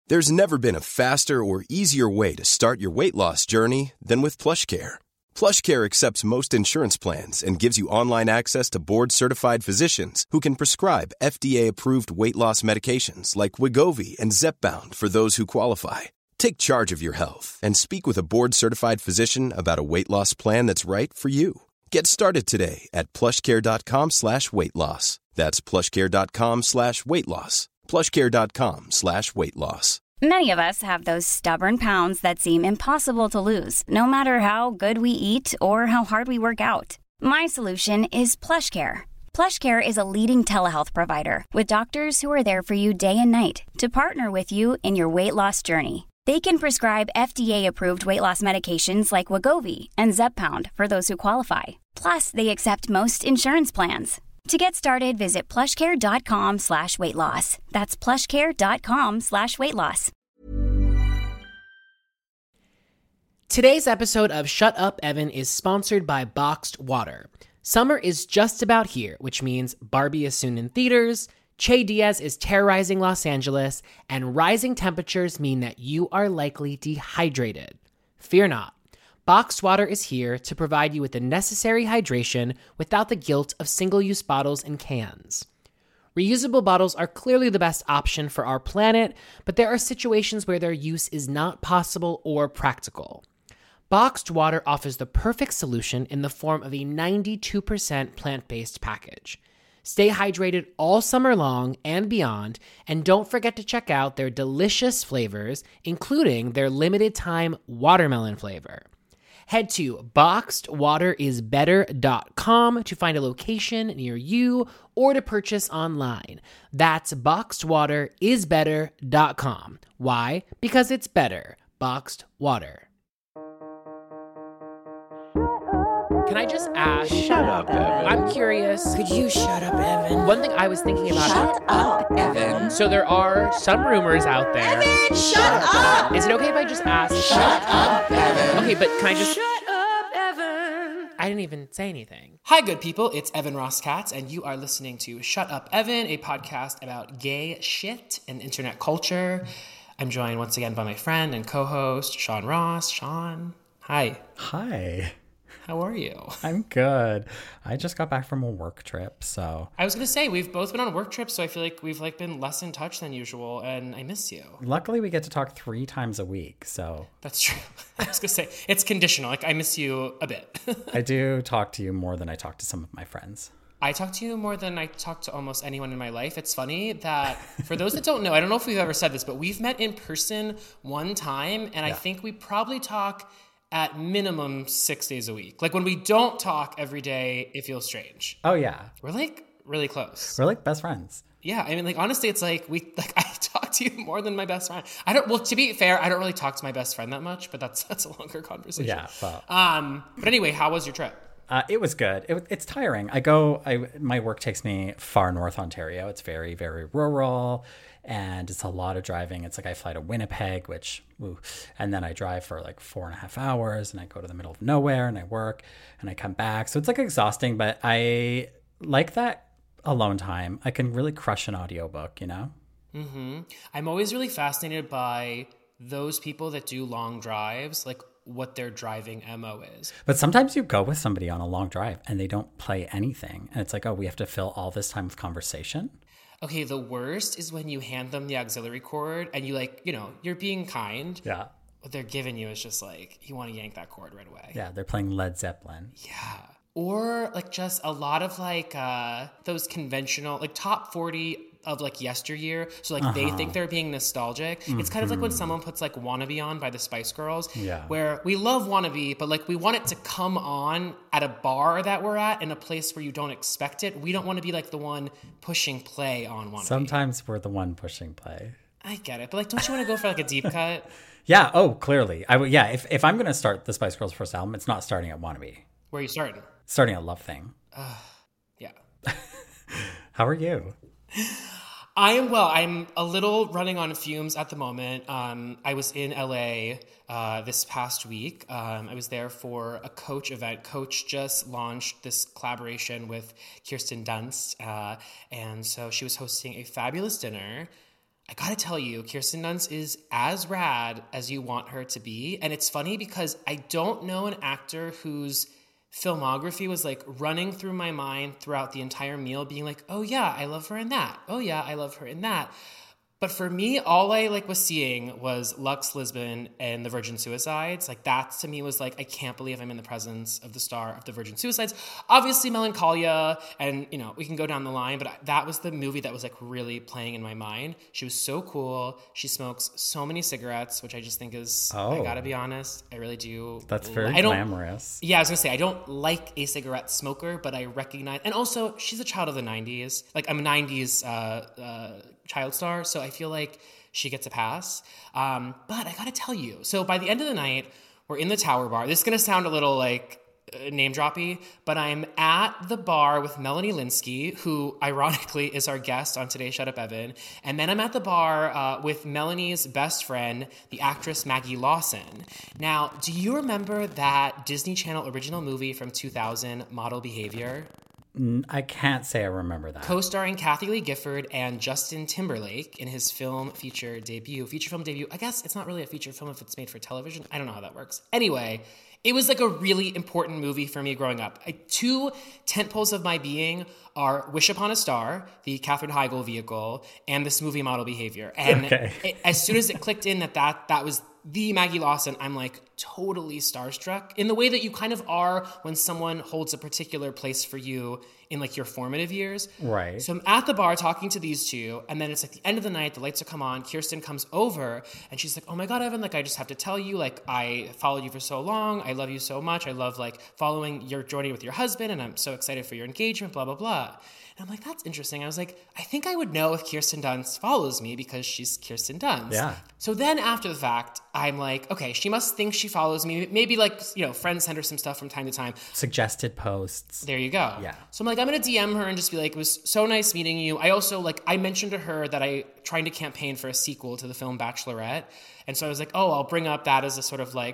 There's never been a faster or easier way to start your weight loss journey than with PlushCare. PlushCare accepts most insurance plans and gives you online access to board-certified physicians who can prescribe FDA-approved weight loss medications like Wegovy and Zepbound for those who qualify. Take charge of your health and speak with a board-certified physician about a weight loss plan that's right for you. Get started today at plushcare.com/weight loss. That's plushcare.com/weight loss. plushcare.com/weight loss. Many of us have those stubborn pounds that seem impossible to lose, no matter how good we eat or how hard we work out. My solution is PlushCare. PlushCare is a leading telehealth provider with doctors who are there for you day and night to partner with you in your weight loss journey. They can prescribe FDA-approved weight loss medications like Wegovy and Zepbound for those who qualify. Plus, they accept most insurance plans. To get started, visit plushcare.com/weight loss. That's plushcare.com/weight loss. Today's episode of Shut Up, Evan is sponsored by Boxed Water. Summer is just about here, which means Barbie is soon in theaters, Che Diaz is terrorizing Los Angeles, and rising temperatures mean that you are likely dehydrated. Fear not. Boxed Water is here to provide you with the necessary hydration without the guilt of single-use bottles and cans. Reusable bottles are clearly the best option for our planet, but there are situations where their use is not possible or practical. Boxed Water offers the perfect solution in the form of a 92% plant-based package. Stay hydrated all summer long and beyond, and don't forget to check out their delicious flavors, including their limited-time watermelon flavor. Head to boxedwaterisbetter.com to find a location near you or to purchase online. That's boxedwaterisbetter.com. Why? Because it's better. Boxed Water. Can I just ask? Shut up, Evan. I'm curious. Could you shut up, Evan? One thing I was thinking about. Shut up, Evan. So there are some rumors out there. Evan, shut up. Is it okay if I just ask? Shut up, Evan. Okay, but can I just... Shut up, Evan. I didn't even say anything. Hi, good people. It's Evan Ross Katz, and you are listening to Shut Up, Evan, a podcast about gay shit and internet culture. I'm joined once again by my friend and co-host, Sean Ross. Sean, hi. Hi. How are you? I'm good. I just got back from a work trip, so... I was going to say, we've both been on work trips, so I feel like we've been less in touch than usual, and I miss you. Luckily, we get to talk 3 times a week, so... That's true. I was going to say, it's conditional. Like, I miss you a bit. I do talk to you more than I talk to some of my friends. I talk to you more than I talk to almost anyone in my life. It's funny that, for those that don't know, I don't know if we've ever said this, but we've met in person one time, and I think we probably talk... at minimum 6 days a week. Like when we don't talk every day, it feels strange. Oh yeah. We're like really close. We're like best friends. Yeah. I mean, like honestly, it's like I talk to you more than my best friend. Well, to be fair, I don't really talk to my best friend that much, but that's a longer conversation. Yeah. Well. But anyway, how was your trip? It was good. It's tiring. My work takes me far north Ontario. It's very, very rural. And it's a lot of driving. It's like I fly to Winnipeg, and then I drive for like 4.5 hours, and I go to the middle of nowhere, and I work, and I come back. So it's like exhausting, but I like that alone time. I can really crush an audiobook, you know? Mm-hmm. I'm always really fascinated by those people that do long drives, like what their driving MO is. But sometimes you go with somebody on a long drive, and they don't play anything. And it's like, oh, we have to fill all this time with conversation? Okay, the worst is when you hand them the auxiliary cord and you you're being kind. Yeah. What they're giving you is just like, you want to yank that cord right away. Yeah, they're playing Led Zeppelin. Yeah. Or like just a lot of like those conventional, like top 40 of like yesteryear. So like they think they're being nostalgic. Mm-hmm. It's kind of like when someone puts like Wannabe on by the Spice Girls. Yeah. Where we love Wannabe, but like we want it to come on at a bar that we're at in a place where you don't expect it. We don't want to be like the one pushing play on Wannabe. Sometimes we're the one pushing play. I get it. But like, don't you want to go for like a deep cut? Yeah. Oh, clearly. If I'm going to start the Spice Girls' first album, it's not starting at Wannabe. Where are you starting? Starting at Love Thing. Yeah. How are you? I am well. I'm a little running on fumes at the moment. I was in LA this past week. I was there for a Coach event. Coach just launched this collaboration with Kirsten Dunst. And so she was hosting a fabulous dinner. I gotta tell you, Kirsten Dunst is as rad as you want her to be. And it's funny because I don't know an actor whose filmography was like running through my mind throughout the entire meal, being like, oh yeah, I love her in that. Oh yeah, I love her in that. But for me, all I like was seeing was Lux Lisbon and the Virgin Suicides. Like that to me was like, I can't believe I'm in the presence of the star of the Virgin Suicides. Obviously Melancholia, and you know, we can go down the line, but that was the movie that was like really playing in my mind. She was so cool. She smokes so many cigarettes, which I just think is, I gotta be honest, I really do. That's very glamorous. Yeah, I was gonna say, I don't like a cigarette smoker, but I recognize, and also she's a child of the 90s. Like I'm a 90s child star, so I feel like she gets a pass. But I gotta tell you, so by the end of the night, we're in the Tower Bar. This is gonna sound a little like name droppy, but I'm at the bar with Melanie Lynskey, who ironically is our guest on today's Shut Up Evan. And then I'm at the bar with Melanie's best friend, the actress Maggie Lawson. Now, do you remember that Disney Channel original movie from 2000, Model Behavior? I can't say I remember that. Co-starring Kathy Lee Gifford and Justin Timberlake in his feature film debut. I guess it's not really a feature film if it's made for television. I don't know how that works. Anyway, it was like a really important movie for me growing up. Two tentpoles of my being are Wish Upon a Star, the Katherine Heigl vehicle, and this movie Model Behavior. And as soon as it clicked in that was the Maggie Lawson, I'm like totally starstruck in the way that you kind of are when someone holds a particular place for you in like your formative years. Right. So I'm at the bar talking to these two, and then it's like the end of the night, the lights are come on, Kirsten comes over, and she's like, oh my God, Evan, like I just have to tell you, like I followed you for so long, I love you so much, I love like following your journey with your husband, and I'm so excited for your engagement, blah, blah, blah. And I'm like, that's interesting. I was like, I think I would know if Kirsten Dunst follows me because she's Kirsten Dunst. Yeah. So then after the fact, I'm like, okay, she must think she follows me. Maybe like, you know, friends send her some stuff from time to time. Suggested posts. There you go. Yeah. So I'm like, I'm going to DM her and just be like, it was so nice meeting you. I also like, I mentioned to her that I trying to campaign for a sequel to the film Bachelorette. And so I was like, oh, I'll bring up that as a sort of like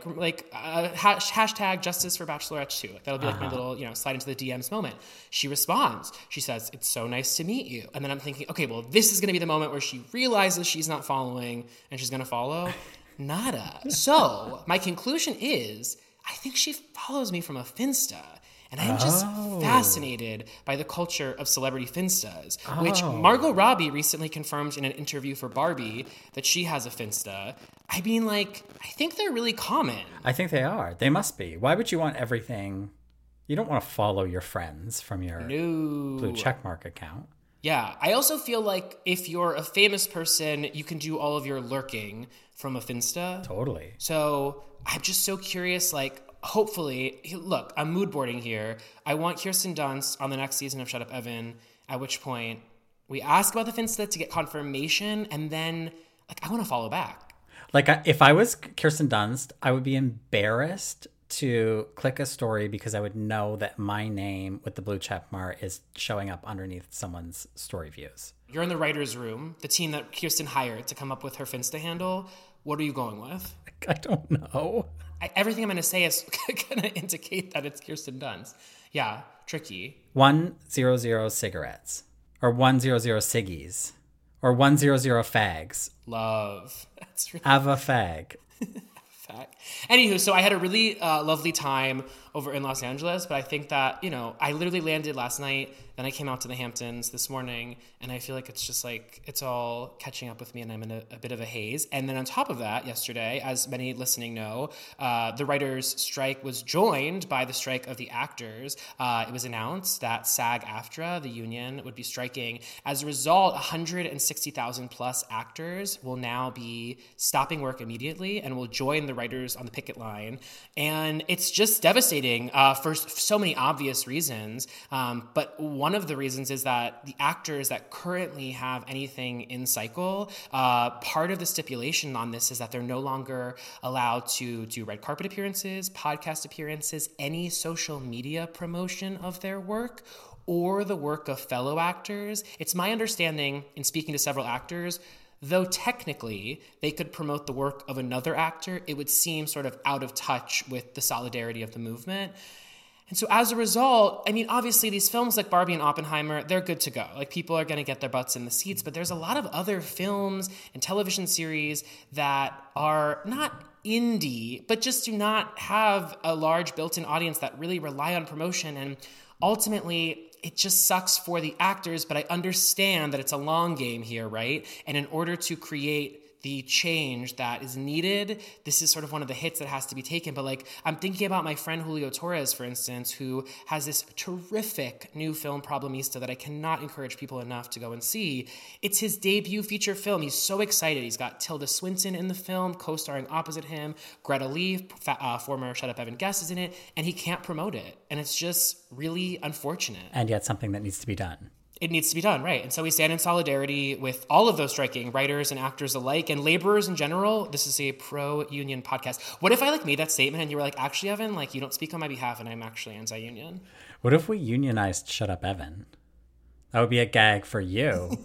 hashtag justice for Bachelorette too. That'll be like my little, you know, slide into the DMs moment. She responds. She says, it's so nice to meet you. And then I'm thinking, okay, well, this is going to be the moment where she realizes she's not following and she's going to follow. Nada. So my conclusion is, I think she follows me from a Finsta. And I'm just fascinated by the culture of celebrity Finstas, which Margot Robbie recently confirmed in an interview for Barbie that she has a Finsta. I mean, like, I think they're really common. I think they are. They must be. Why would you want everything? You don't want to follow your friends from your blue checkmark account. Yeah. I also feel like if you're a famous person, you can do all of your lurking from a Finsta. Totally. So I'm just so curious, like, hopefully, look, I'm mood boarding here. I want Kirsten Dunst on the next season of Shut Up Evan, at which point we ask about the Finsta to get confirmation, and then, like, I want to follow back. Like, if I was Kirsten Dunst, I would be embarrassed to click a story because I would know that my name with the blue check mark is showing up underneath someone's story views. You're in the writer's room, the team that Kirsten hired to come up with her Finsta handle. What are you going with? I don't know. Everything I'm going to say is going to indicate that it's Kirsten Dunst. Yeah, tricky. 100 cigarettes. Or 100 ciggies. Or 100 fags. Love. That's really Ava fag. fact. Anywho, so I had a really lovely time over in Los Angeles, but I think that, you know, I literally landed last night, then I came out to the Hamptons this morning, and I feel like it's just like, it's all catching up with me, and I'm in a bit of a haze. And then on top of that, yesterday, as many listening know, the writers' strike was joined by the strike of the actors. It was announced that SAG-AFTRA, the union, would be striking. As a result, 160,000 plus actors will now be stopping work immediately and will join the writers on the picket line. And it's just devastating for so many obvious reasons. But one of the reasons is that the actors that currently have anything in cycle, part of the stipulation on this is that they're no longer allowed to do red carpet appearances, podcast appearances, any social media promotion of their work, or the work of fellow actors. It's my understanding, in speaking to several actors, though technically they could promote the work of another actor, it would seem sort of out of touch with the solidarity of the movement. And so as a result, I mean, obviously these films like Barbie and Oppenheimer, they're good to go. Like, people are going to get their butts in the seats, but there's a lot of other films and television series that are not indie, but just do not have a large built-in audience that really rely on promotion. And ultimately, it just sucks for the actors, but I understand that it's a long game here, right? And in order to create the change that is needed, this is sort of one of the hits that has to be taken. But like, I'm thinking about my friend Julio Torres, for instance, who has this terrific new film, Problemista, that I cannot encourage people enough to go and see. It's his debut feature film. He's so excited. He's got Tilda Swinton in the film, co-starring opposite him. Greta Lee, former Shut Up Evan guest, is in it, and he can't promote it. And it's just really unfortunate. And yet something that needs to be done. It needs to be done, right? And so we stand in solidarity with all of those striking writers and actors alike and laborers in general. This is a pro-union podcast. What if I like made that statement and you were like, actually, Evan, like, you don't speak on my behalf and I'm actually anti-union? What if we unionized Shut Up Evan? That would be a gag for you.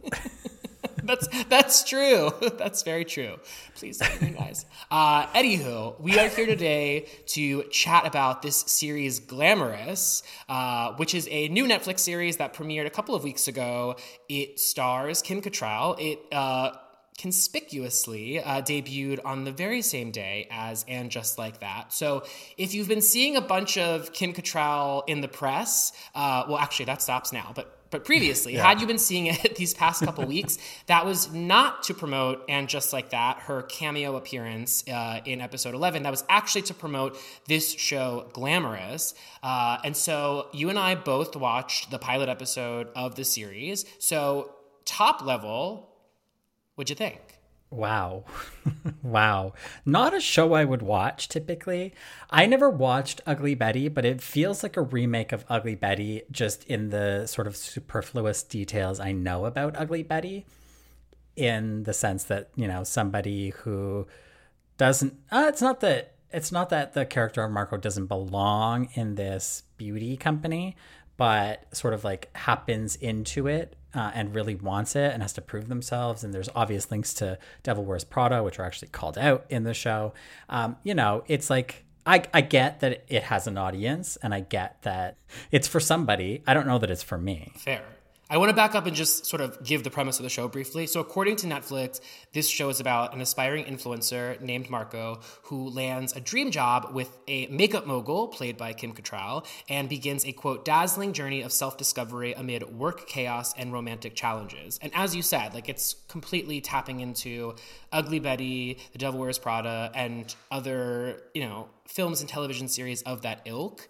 That's true. That's very true. Please don't unionize. Anywho, we are here today to chat about this series Glamorous, which is a new Netflix series that premiered a couple of weeks ago. It stars Kim Cattrall. It conspicuously debuted on the very same day as And Just Like That. So if you've been seeing a bunch of Kim Cattrall in the press, well, actually that stops now, but previously, had you been seeing it these past couple weeks, that was not to promote And Just Like That, her cameo appearance in episode 11. That was actually to promote this show, Glamorous. And so you and I both watched the pilot episode of the series. So top level, what'd you think? Wow. Wow. Not a show I would watch typically. I never watched Ugly Betty, but it feels like a remake of Ugly Betty, just in the sort of superfluous details I know about Ugly Betty, in the sense that, you know, somebody who doesn't, it's not that the character of Marco doesn't belong in this beauty company, but sort of like happens into it and really wants it and has to prove themselves. And there's obvious links to Devil Wears Prada, which are actually called out in the show. You know, it's like, I get that it has an audience and I get that it's for somebody. I don't know that it's for me. Fair. I want to back up and just sort of give the premise of the show briefly. So according to Netflix, this show is about an aspiring influencer named Marco who lands a dream job with a makeup mogul played by Kim Cattrall and begins a, quote, dazzling journey of self-discovery amid work chaos and romantic challenges. And as you said, like, it's completely tapping into Ugly Betty, The Devil Wears Prada, and other, you know, films and television series of that ilk.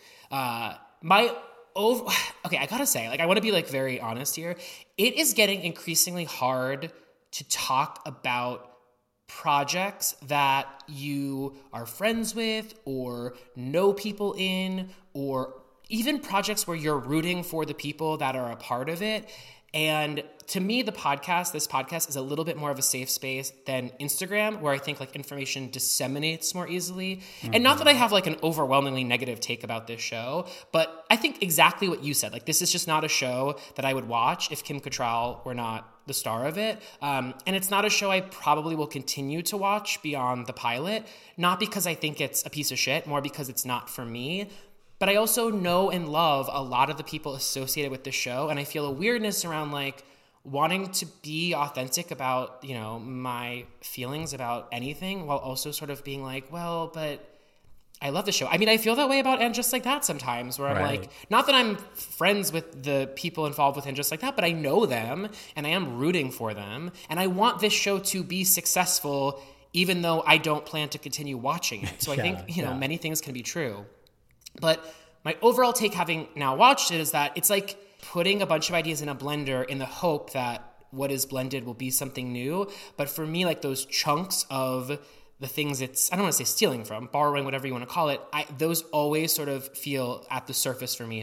Okay, I gotta say, like, I want to be like very honest here. It is getting increasingly hard to talk about projects that you are friends with or know people in, or even projects where you're rooting for the people that are a part of it. And to me, this podcast is a little bit more of a safe space than Instagram, where I think like information disseminates more easily. Mm-hmm. And not that I have like an overwhelmingly negative take about this show, but I think exactly what you said. Like, this is just not a show that I would watch if Kim Cattrall were not the star of it. And it's not a show I probably will continue to watch beyond the pilot, not because I think it's a piece of shit, more because it's not for me. But I also know and love a lot of the people associated with this show, and I feel a weirdness around like wanting to be authentic about, you know, my feelings about anything, while also sort of being like, well, but I love the show. I mean, I feel that way about And Just Like That sometimes, where I'm like, not that I'm friends with the people involved with And Just Like That, but I know them and I am rooting for them, and I want this show to be successful, even though I don't plan to continue watching it. So I think, you know, many things can be true. But my overall take, having now watched it, is that it's like putting a bunch of ideas in a blender in the hope that what is blended will be something new. But for me, like, those chunks of the things it's, I don't want to say stealing from, borrowing, whatever you want to call it, those always sort of feel at the surface for me throughout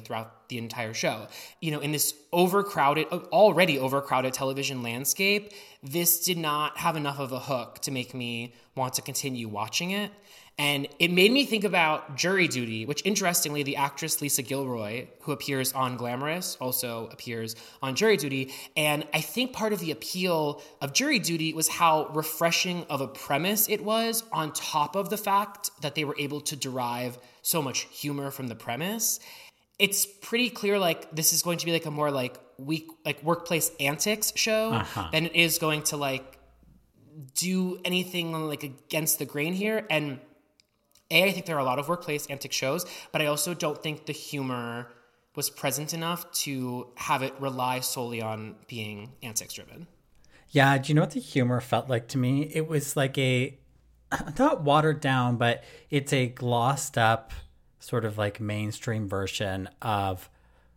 the entire show. You know, in this already overcrowded television landscape, this did not have enough of a hook to make me want to continue watching it. And it made me think about Jury Duty, which interestingly, the actress Lisa Gilroy, who appears on Glamorous, also appears on Jury Duty. And I think part of the appeal of Jury Duty was how refreshing of a premise it was, on top of the fact that they were able to derive so much humor from the premise. It's pretty clear, like, this is going to be like a more like workplace antics show than it is going to like do anything like against the grain here. And I think there are a lot of workplace antic shows, but I also don't think the humor was present enough to have it rely solely on being antics driven. Yeah, do you know what the humor felt like to me? It was like not watered down, but it's a glossed up sort of like mainstream version of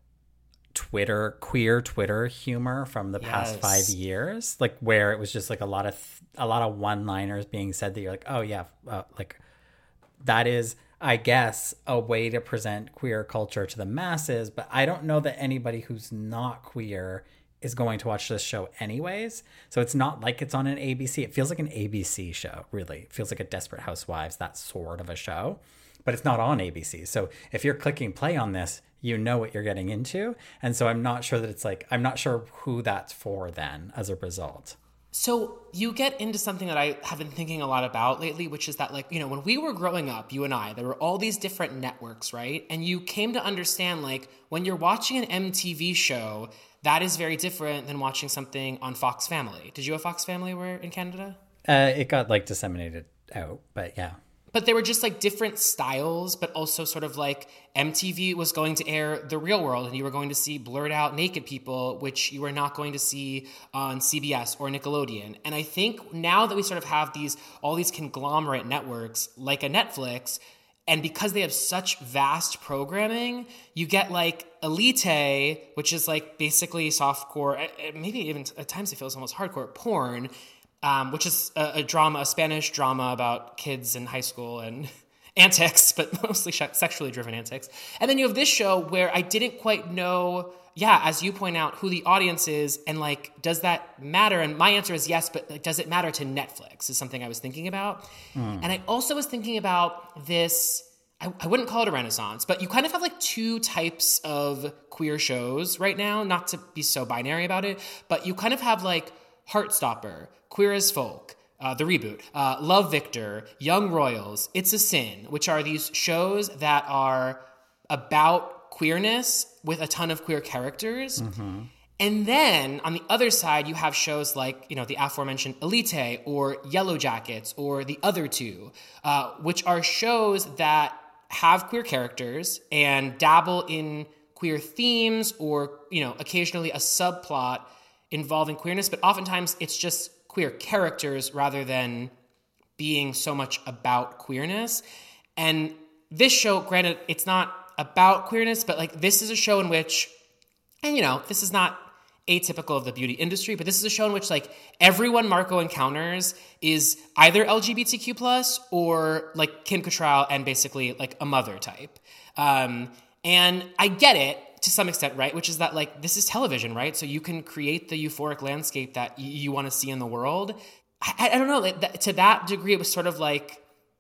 queer Twitter humor from the past 5 years, like where it was just like a lot of one-liners being said that you're like, oh yeah, like that is, I guess, a way to present queer culture to the masses. But I don't know that anybody who's not queer is going to watch this show anyways. So it's not like it's on an ABC. It feels like an ABC show, really. It feels like a Desperate Housewives, that sort of a show. But it's not on ABC. So if you're clicking play on this, you know what you're getting into. And so I'm not sure who that's for then as a result. So you get into something that I have been thinking a lot about lately, which is that, like, you know, when we were growing up, you and I, there were all these different networks, right? And you came to understand, like, when you're watching an MTV show, that is very different than watching something on Fox Family. Did you have Fox Family where in Canada? It got, like, disseminated out, but yeah. But they were just like different styles, but also sort of like MTV was going to air The Real World, and you were going to see blurred out naked people, which you were not going to see on CBS or Nickelodeon. And I think now that we sort of have all these conglomerate networks like a Netflix, and because they have such vast programming, you get like Elite, which is like basically softcore, maybe even at times it feels almost hardcore porn, which is a Spanish drama about kids in high school and antics, but mostly sexually driven antics. And then you have this show where I didn't quite know, as you point out, who the audience is, and like, does that matter? And my answer is yes, but like, does it matter to Netflix is something I was thinking about. And I also was thinking about this, I wouldn't call it a renaissance, but you kind of have like two types of queer shows right now, not to be so binary about it, but you kind of have like Heartstopper, Queer as Folk, the reboot, Love Victor, Young Royals, It's a Sin, which are these shows that are about queerness with a ton of queer characters. Mm-hmm. And then on the other side, you have shows like, you know, the aforementioned Elite or Yellow Jackets or The Other Two, which are shows that have queer characters and dabble in queer themes or, you know, occasionally a subplot involving queerness, but oftentimes it's just queer characters rather than being so much about queerness. And this show, granted, it's not about queerness, but like this is a show in which, and you know, this is not atypical of the beauty industry, but this is a show in which like everyone Marco encounters is either LGBTQ+ or like Kim Cattrall and basically like a mother type. And I get it to some extent, right? Which is that like, this is television, right? So you can create the euphoric landscape that you want to see in the world. I don't know, like, to that degree, it was sort of like,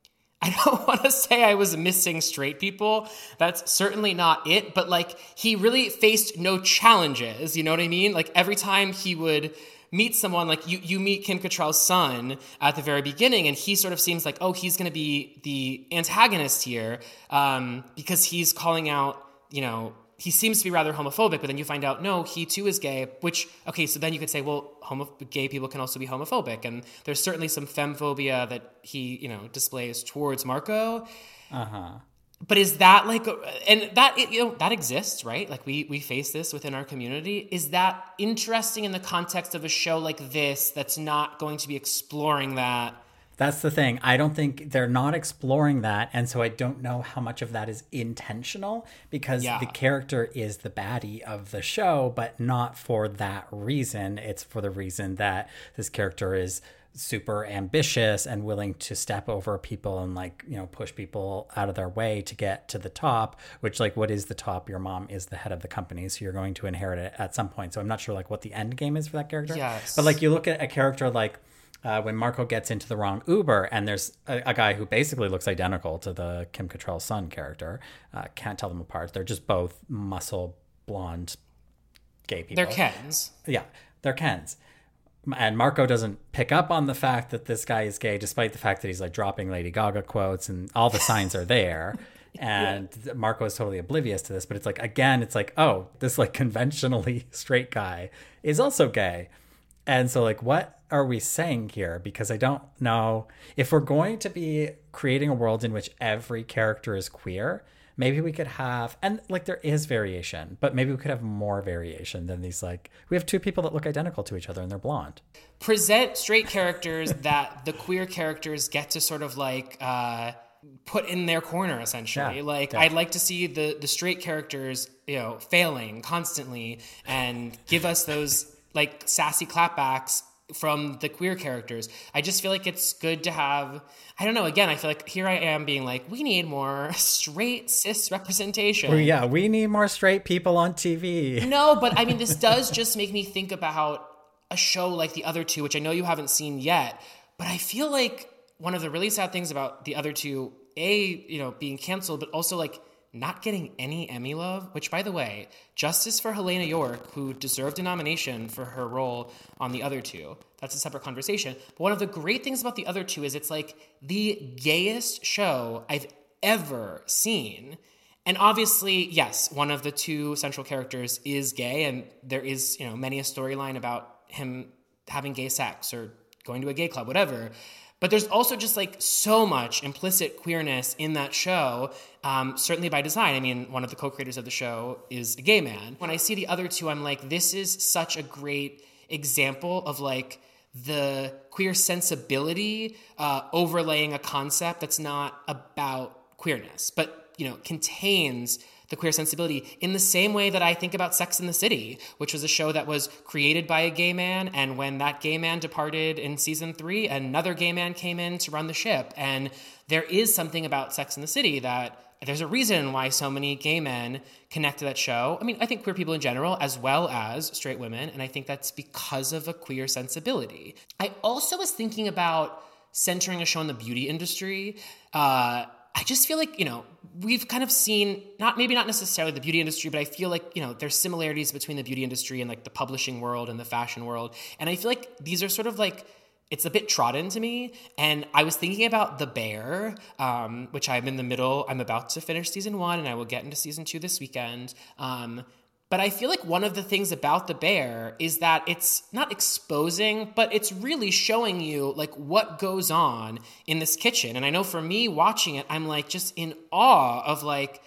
I don't want to say I was missing straight people. That's certainly not it. But like, he really faced no challenges. You know what I mean? Like every time he would meet someone, like you meet Kim Cattrall's son at the very beginning, and he sort of seems like, oh, he's going to be the antagonist here because he's calling out, you know, he seems to be rather homophobic, but then you find out, no, he too is gay, which, okay, so then you could say, well, gay people can also be homophobic. And there's certainly some femphobia that he, you know, displays towards Marco. Uh-huh. But is that like, and that, you know, that exists, right? Like we face this within our community. Is that interesting in the context of a show like this that's not going to be exploring that? That's the thing. I don't think they're not exploring that. And so I don't know how much of that is intentional because the character is the baddie of the show, but not for that reason. It's for the reason that this character is super ambitious and willing to step over people and like, you know, push people out of their way to get to the top, which like, what is the top? Your mom is the head of the company, so you're going to inherit it at some point. So I'm not sure like what the end game is for that character. Yes. But like you look at a character like when Marco gets into the wrong Uber and there's a guy who basically looks identical to the Kim Cattrall's son character. Can't tell them apart. They're just both muscle, blonde, gay people. They're Kens. Yeah, they're Kens. And Marco doesn't pick up on the fact that this guy is gay, despite the fact that he's like dropping Lady Gaga quotes and all the signs are there. And Marco is totally oblivious to this. But it's like, again, it's like, oh, this like conventionally straight guy is also gay. And so like, what are we saying here? Because I don't know if we're going to be creating a world in which every character is queer. Maybe we could have, and like there is variation, but maybe we could have more variation than these. Like we have two people that look identical to each other and they're blonde. Present straight characters that the queer characters get to sort of like put in their corner, essentially. I'd like to see the straight characters, you know, failing constantly and give us those like sassy clapbacks from the queer characters. I just feel like it's good to have, I don't know, again, I feel like here I am being like, we need more straight cis representation. Well, yeah, we need more straight people on TV. No, but I mean, this does just make me think about a show like The Other Two, which I know you haven't seen yet, but I feel like one of the really sad things about The Other Two, you know, being canceled, but also like not getting any Emmy love, which, by the way, justice for Helena York, who deserved a nomination for her role on The Other Two. That's a separate conversation. But one of the great things about The Other Two is it's like the gayest show I've ever seen. And obviously, yes, one of the two central characters is gay, and there is, you know, many a storyline about him having gay sex or going to a gay club, whatever. But there's also just like so much implicit queerness in that show, certainly by design. I mean, one of the co-creators of the show is a gay man. When I see The Other Two, I'm like, this is such a great example of like the queer sensibility overlaying a concept that's not about queerness, but, you know, contains the queer sensibility in the same way that I think about Sex and the City, which was a show that was created by a gay man. And when that gay man departed in season 3, another gay man came in to run the ship. And there is something about Sex and the City that there's a reason why so many gay men connect to that show. I mean, I think queer people in general, as well as straight women. And I think that's because of a queer sensibility. I also was thinking about centering a show in the beauty industry. I just feel like, you know, we've kind of seen, maybe not necessarily the beauty industry, but I feel like, you know, there's similarities between the beauty industry and like the publishing world and the fashion world. And I feel like these are sort of like, it's a bit trodden to me. And I was thinking about The Bear, which I'm in the middle. I'm about to finish season 1 and I will get into season 2 this weekend. But I feel like one of the things about The Bear is that it's not exposing, but it's really showing you like what goes on in this kitchen. And I know for me watching it, I'm like just in awe of like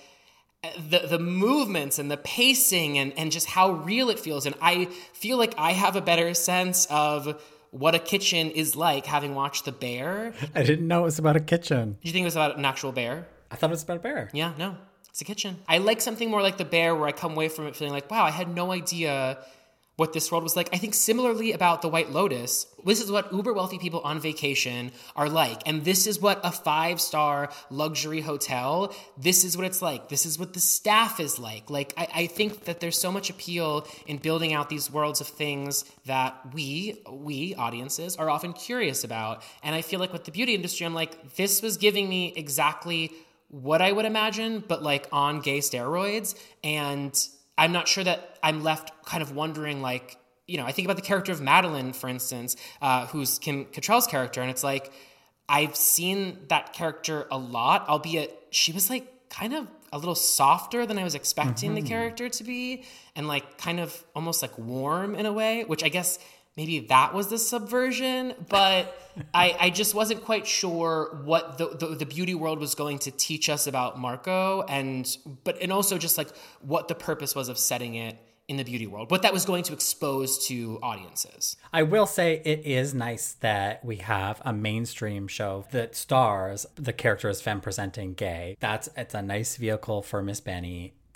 the movements and the pacing and just how real it feels. And I feel like I have a better sense of what a kitchen is like having watched The Bear. I didn't know it was about a kitchen. Do you think it was about an actual bear? I thought it was about a bear. Yeah, no. It's a kitchen. I like something more like The Bear where I come away from it feeling like, wow, I had no idea what this world was like. I think similarly about The White Lotus, this is what uber wealthy people on vacation are like. And this is what a 5-star luxury hotel, this is what it's like. This is what the staff is like. Like, I think that there's so much appeal in building out these worlds of things that we audiences are often curious about. And I feel like with the beauty industry, I'm like, this was giving me exactly what I would imagine, but like on gay steroids. And I'm not sure that I'm left kind of wondering, like, you know, I think about the character of Madeline, for instance, who's Kim Cattrall's character. And it's like, I've seen that character a lot, albeit she was like kind of a little softer than I was expecting the character to be. And like kind of almost like warm in a way, which I guess maybe that was the subversion, but I just wasn't quite sure what the beauty world was going to teach us about Marco, and also just like what the purpose was of setting it in the beauty world, what that was going to expose to audiences. I will say it is nice that we have a mainstream show that stars the character as femme presenting gay. It's a nice vehicle for Miss Benny that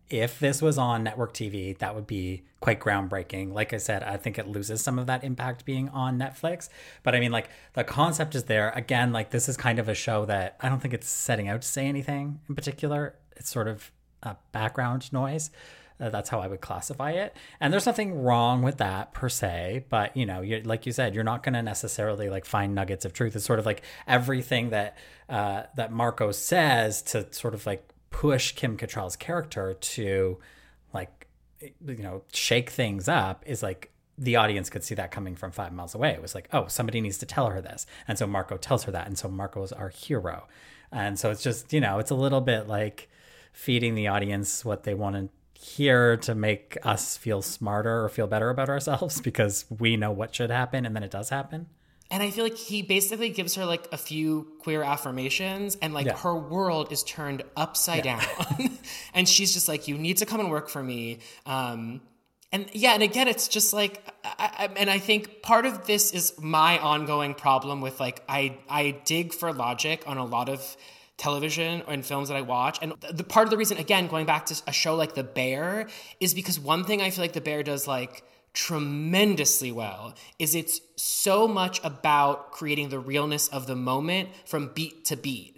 if this was on network TV, that would be quite groundbreaking. Like I said, I think it loses some of that impact being on Netflix. But I mean, like, the concept is there. Again, like, this is kind of a show that I don't think it's setting out to say anything in particular. It's sort of a background noise. That's how I would classify it. And there's nothing wrong with that per se. But, you know, like you said, you're not going to necessarily like find nuggets of truth. It's sort of like everything that that Marco says to sort of like push Kim Cattrall's character to like, you know, shake things up is like the audience could see that coming from 5 miles away. It was like, oh, somebody needs to tell her this. And so Marco tells her that. And so Marco is our hero. And so it's just, you know, it's a little bit like feeding the audience what they want to hear to make us feel smarter or feel better about ourselves because we know what should happen and then it does happen. And I feel like he basically gives her like a few queer affirmations and like her world is turned upside down. And she's just like, you need to come and work for me. And again, it's just like, I think part of this is my ongoing problem with like, I dig for logic on a lot of television and films that I watch. And the part of the reason, again, going back to a show like The Bear, is because one thing I feel like The Bear does like tremendously well is it's so much about creating the realness of the moment from beat to beat.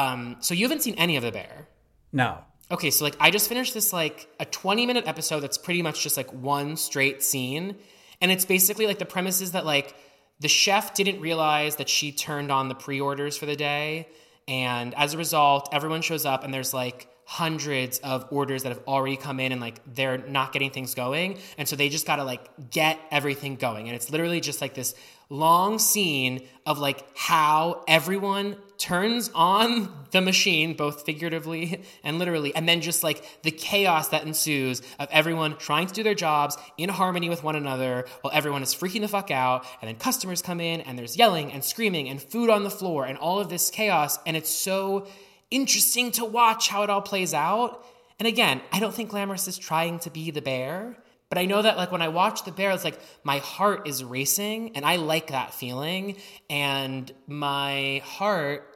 So you haven't seen any of The Bear? No. Okay, so like I just finished this like a 20-minute episode that's pretty much just like one straight scene. And it's basically like the premise is that like the chef didn't realize that she turned on the pre-orders for the day. And as a result, everyone shows up and there's like hundreds of orders that have already come in and like they're not getting things going. And so they just got to like get everything going. And it's literally just like this long scene of like how everyone turns on the machine, both figuratively and literally. And then just like the chaos that ensues of everyone trying to do their jobs in harmony with one another while everyone is freaking the fuck out. And then customers come in and there's yelling and screaming and food on the floor and all of this chaos. And it's so interesting to watch how it all plays out. And again, I don't think Glamorous is trying to be The Bear, but I know that like when I watch The Bear, it's like my heart is racing and I like that feeling. And my heart,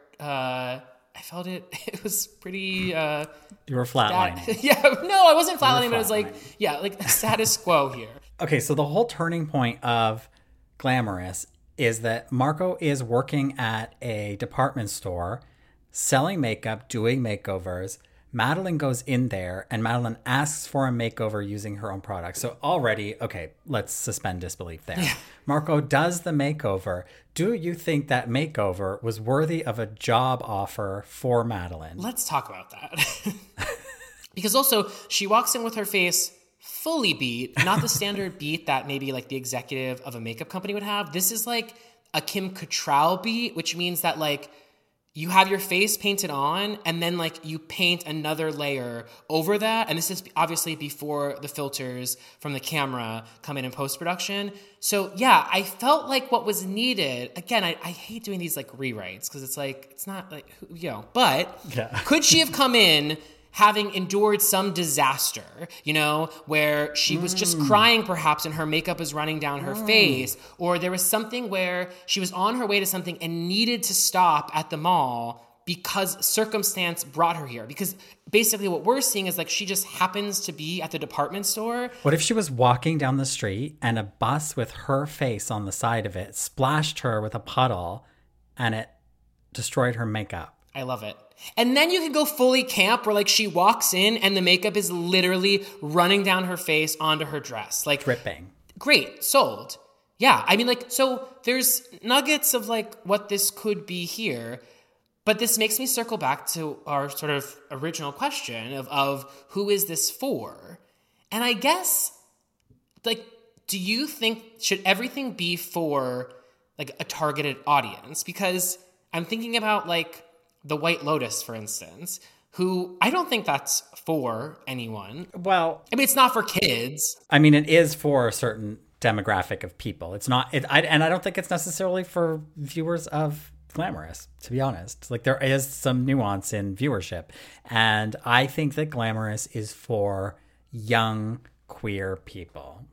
I felt it was pretty... You were flatlining. Yeah, no, I wasn't flatlining, but it was like, yeah, like status quo here. Okay, so the whole turning point of Glamorous is that Marco is working at a department store selling makeup, doing makeovers. Madeline goes in there and Madeline asks for a makeover using her own products. So already, okay, let's suspend disbelief there. Yeah. Marco does the makeover. Do you think that makeover was worthy of a job offer for Madeline? Let's talk about that. Because also, she walks in with her face fully beat, not the standard beat that maybe like the executive of a makeup company would have. This is like a Kim Cattrall beat, which means that like you have your face painted on and then like you paint another layer over that. And this is obviously before the filters from the camera come in post-production. So yeah, I felt like what was needed, again, I hate doing these like rewrites because it's like, it's not like, you know, but could she have come in having endured some disaster, you know, where she was just crying perhaps and her makeup is running down her face, or there was something where she was on her way to something and needed to stop at the mall because circumstance brought her here. Because basically what we're seeing is like she just happens to be at the department store. What if she was walking down the street and a bus with her face on the side of it splashed her with a puddle and it destroyed her makeup? I love it. And then you could go fully camp where like she walks in and the makeup is literally running down her face onto her dress. Like dripping. Great. Sold. Yeah. I mean like, so there's nuggets of like what this could be here, but this makes me circle back to our sort of original question of who is this for? And I guess like, do you think, should everything be for like a targeted audience? Because I'm thinking about like The White Lotus, for instance, who I don't think that's for anyone. Well, I mean, it's not for kids. I mean, it is for a certain demographic of people. It's not, and I don't think it's necessarily for viewers of Glamorous, to be honest. Like there is some nuance in viewership. And I think that Glamorous is for young queer people.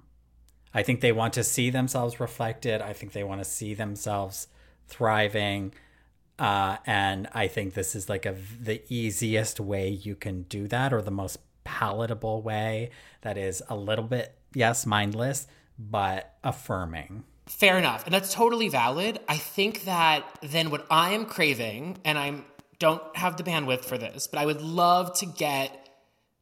I think they want to see themselves reflected. I think they want to see themselves thriving. And I think this is like the easiest way you can do that, or the most palatable way that is a little bit, yes, mindless, but affirming. Fair enough. And that's totally valid. I think that then what I am craving, and I don't have the bandwidth for this, but I would love to get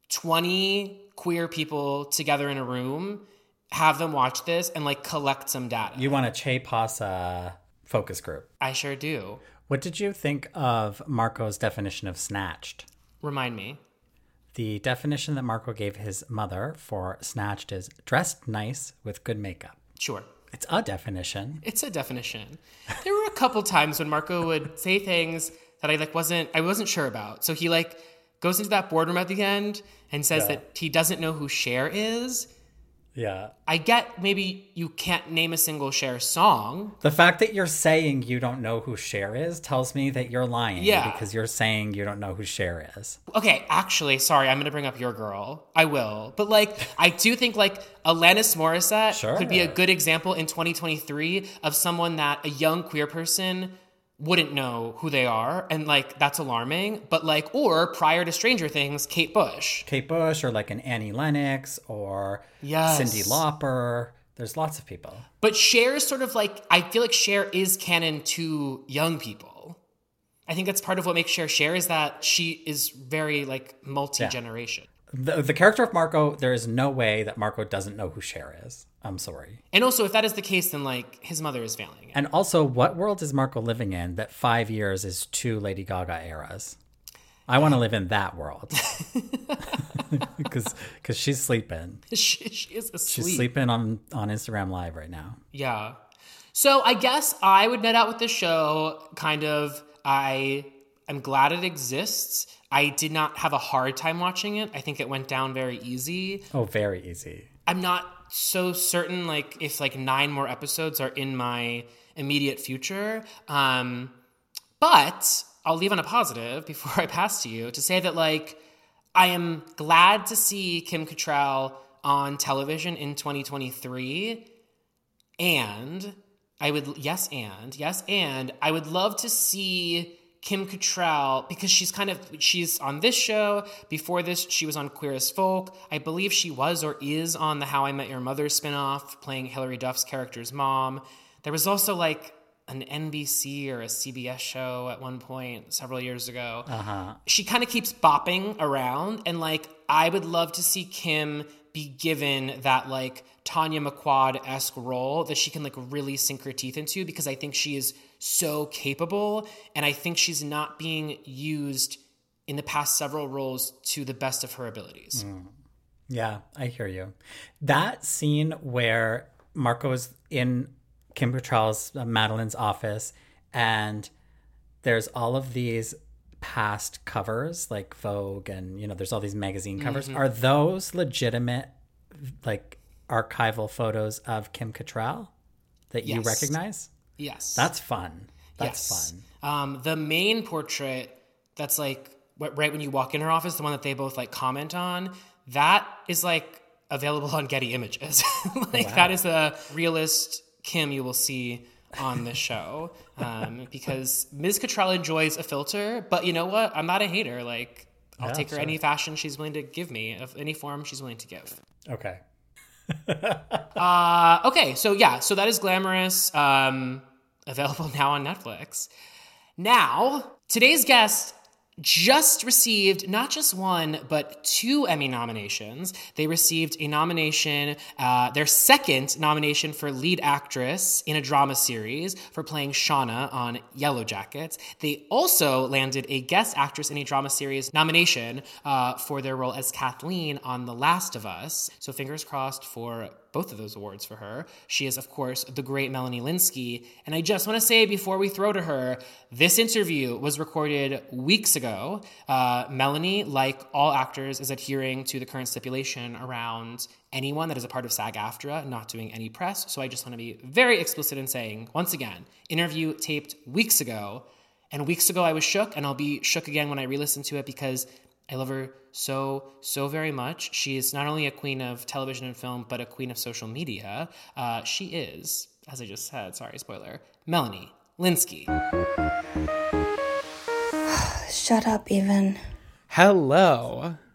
20 queer people together in a room, have them watch this, and like collect some data. You want a Che Pasa focus group. I sure do. What did you think of Marco's definition of snatched? Remind me. The definition that Marco gave his mother for snatched is dressed nice with good makeup. Sure. It's a definition. It's a definition. There were a couple times when Marco would say things that I wasn't sure about. So he like goes into that boardroom at the end and says that he doesn't know who Cher is. Yeah. I get maybe you can't name a single Cher song. The fact that you're saying you don't know who Cher is tells me that you're lying. Yeah. Because you're saying you don't know who Cher is. Okay, actually, sorry, I'm going to bring up Your Girl. I will. But like, I do think like Alanis Morissette could be a good example in 2023 of someone that a young queer person wouldn't know who they are, and like that's alarming. But like, or prior to Stranger Things, Kate Bush. Kate Bush, or like an Annie Lennox, or Cyndi Lauper. There's lots of people. But Cher is sort of like, I feel like Cher is canon to young people. I think that's part of what makes Cher Cher is that she is very like multi-generation. The character of Marco, there is no way that Marco doesn't know who Cher is. I'm sorry. And also, if that is the case, then like his mother is failing. And also, what world is Marco living in that 5 years is 2 Lady Gaga eras? I want to live in that world. Because she's sleeping. She is asleep. She's sleeping on Instagram Live right now. Yeah. So I guess I would net out with this show kind of, I'm glad it exists. I did not have a hard time watching it. I think it went down very easy. Oh, very easy. I'm not so certain like if like 9 more episodes are in my immediate future. But I'll leave on a positive before I pass to you to say that like I am glad to see Kim Cattrall on television in 2023. And I would I would love to see Kim Cattrall, because she's on this show. Before this, she was on Queer as Folk. I believe she was or is on the How I Met Your Mother spinoff, playing Hilary Duff's character's mom. There was also like an NBC or a CBS show at one point several years ago. She kind of keeps bopping around, and like I would love to see Kim be given that like Tanya McQuad-esque role that she can like really sink her teeth into, because I think she is so capable, and I think she's not being used in the past several roles to the best of her abilities. Yeah, I hear you. That scene where Marco is in Kim Cattrall's, Madeline's office, and there's all of these past covers like Vogue and, you know, there's all these magazine covers. Are those legitimate, like, archival photos of Kim Cattrall that you recognize? Yes. That's fun. That's fun. The main portrait that's like right when you walk in her office, the one that they both like comment on, that is like available on Getty Images. That is a realist Kim you will see on this show, because Ms. Cattrall enjoys a filter, but you know what? I'm not a hater. Like, I'll take her any fashion she's willing to give me, of any form she's willing to give. Okay. Okay, so that is Glamorous, available now on Netflix. Now, today's guest just received not just 1, but 2 Emmy nominations. They received a nomination, their second nomination for lead actress in a drama series for playing Shauna on Yellow Jackets. They also landed a guest actress in a drama series nomination for their role as Kathleen on The Last of Us. So fingers crossed for both of those awards for her. She is, of course, the great Melanie Lynskey. And I just want to say before we throw to her, this interview was recorded weeks ago. Melanie, like all actors, is adhering to the current stipulation around anyone that is a part of SAG-AFTRA not doing any press. So I just want to be very explicit in saying, once again, interview taped weeks ago. And weeks ago I was shook, and I'll be shook again when I re-listen to it, because I love her so, so very much. She is not only a queen of television and film, but a queen of social media. She is, as I just said, sorry, spoiler, Melanie Lynskey. Shut up, Evan. Hello.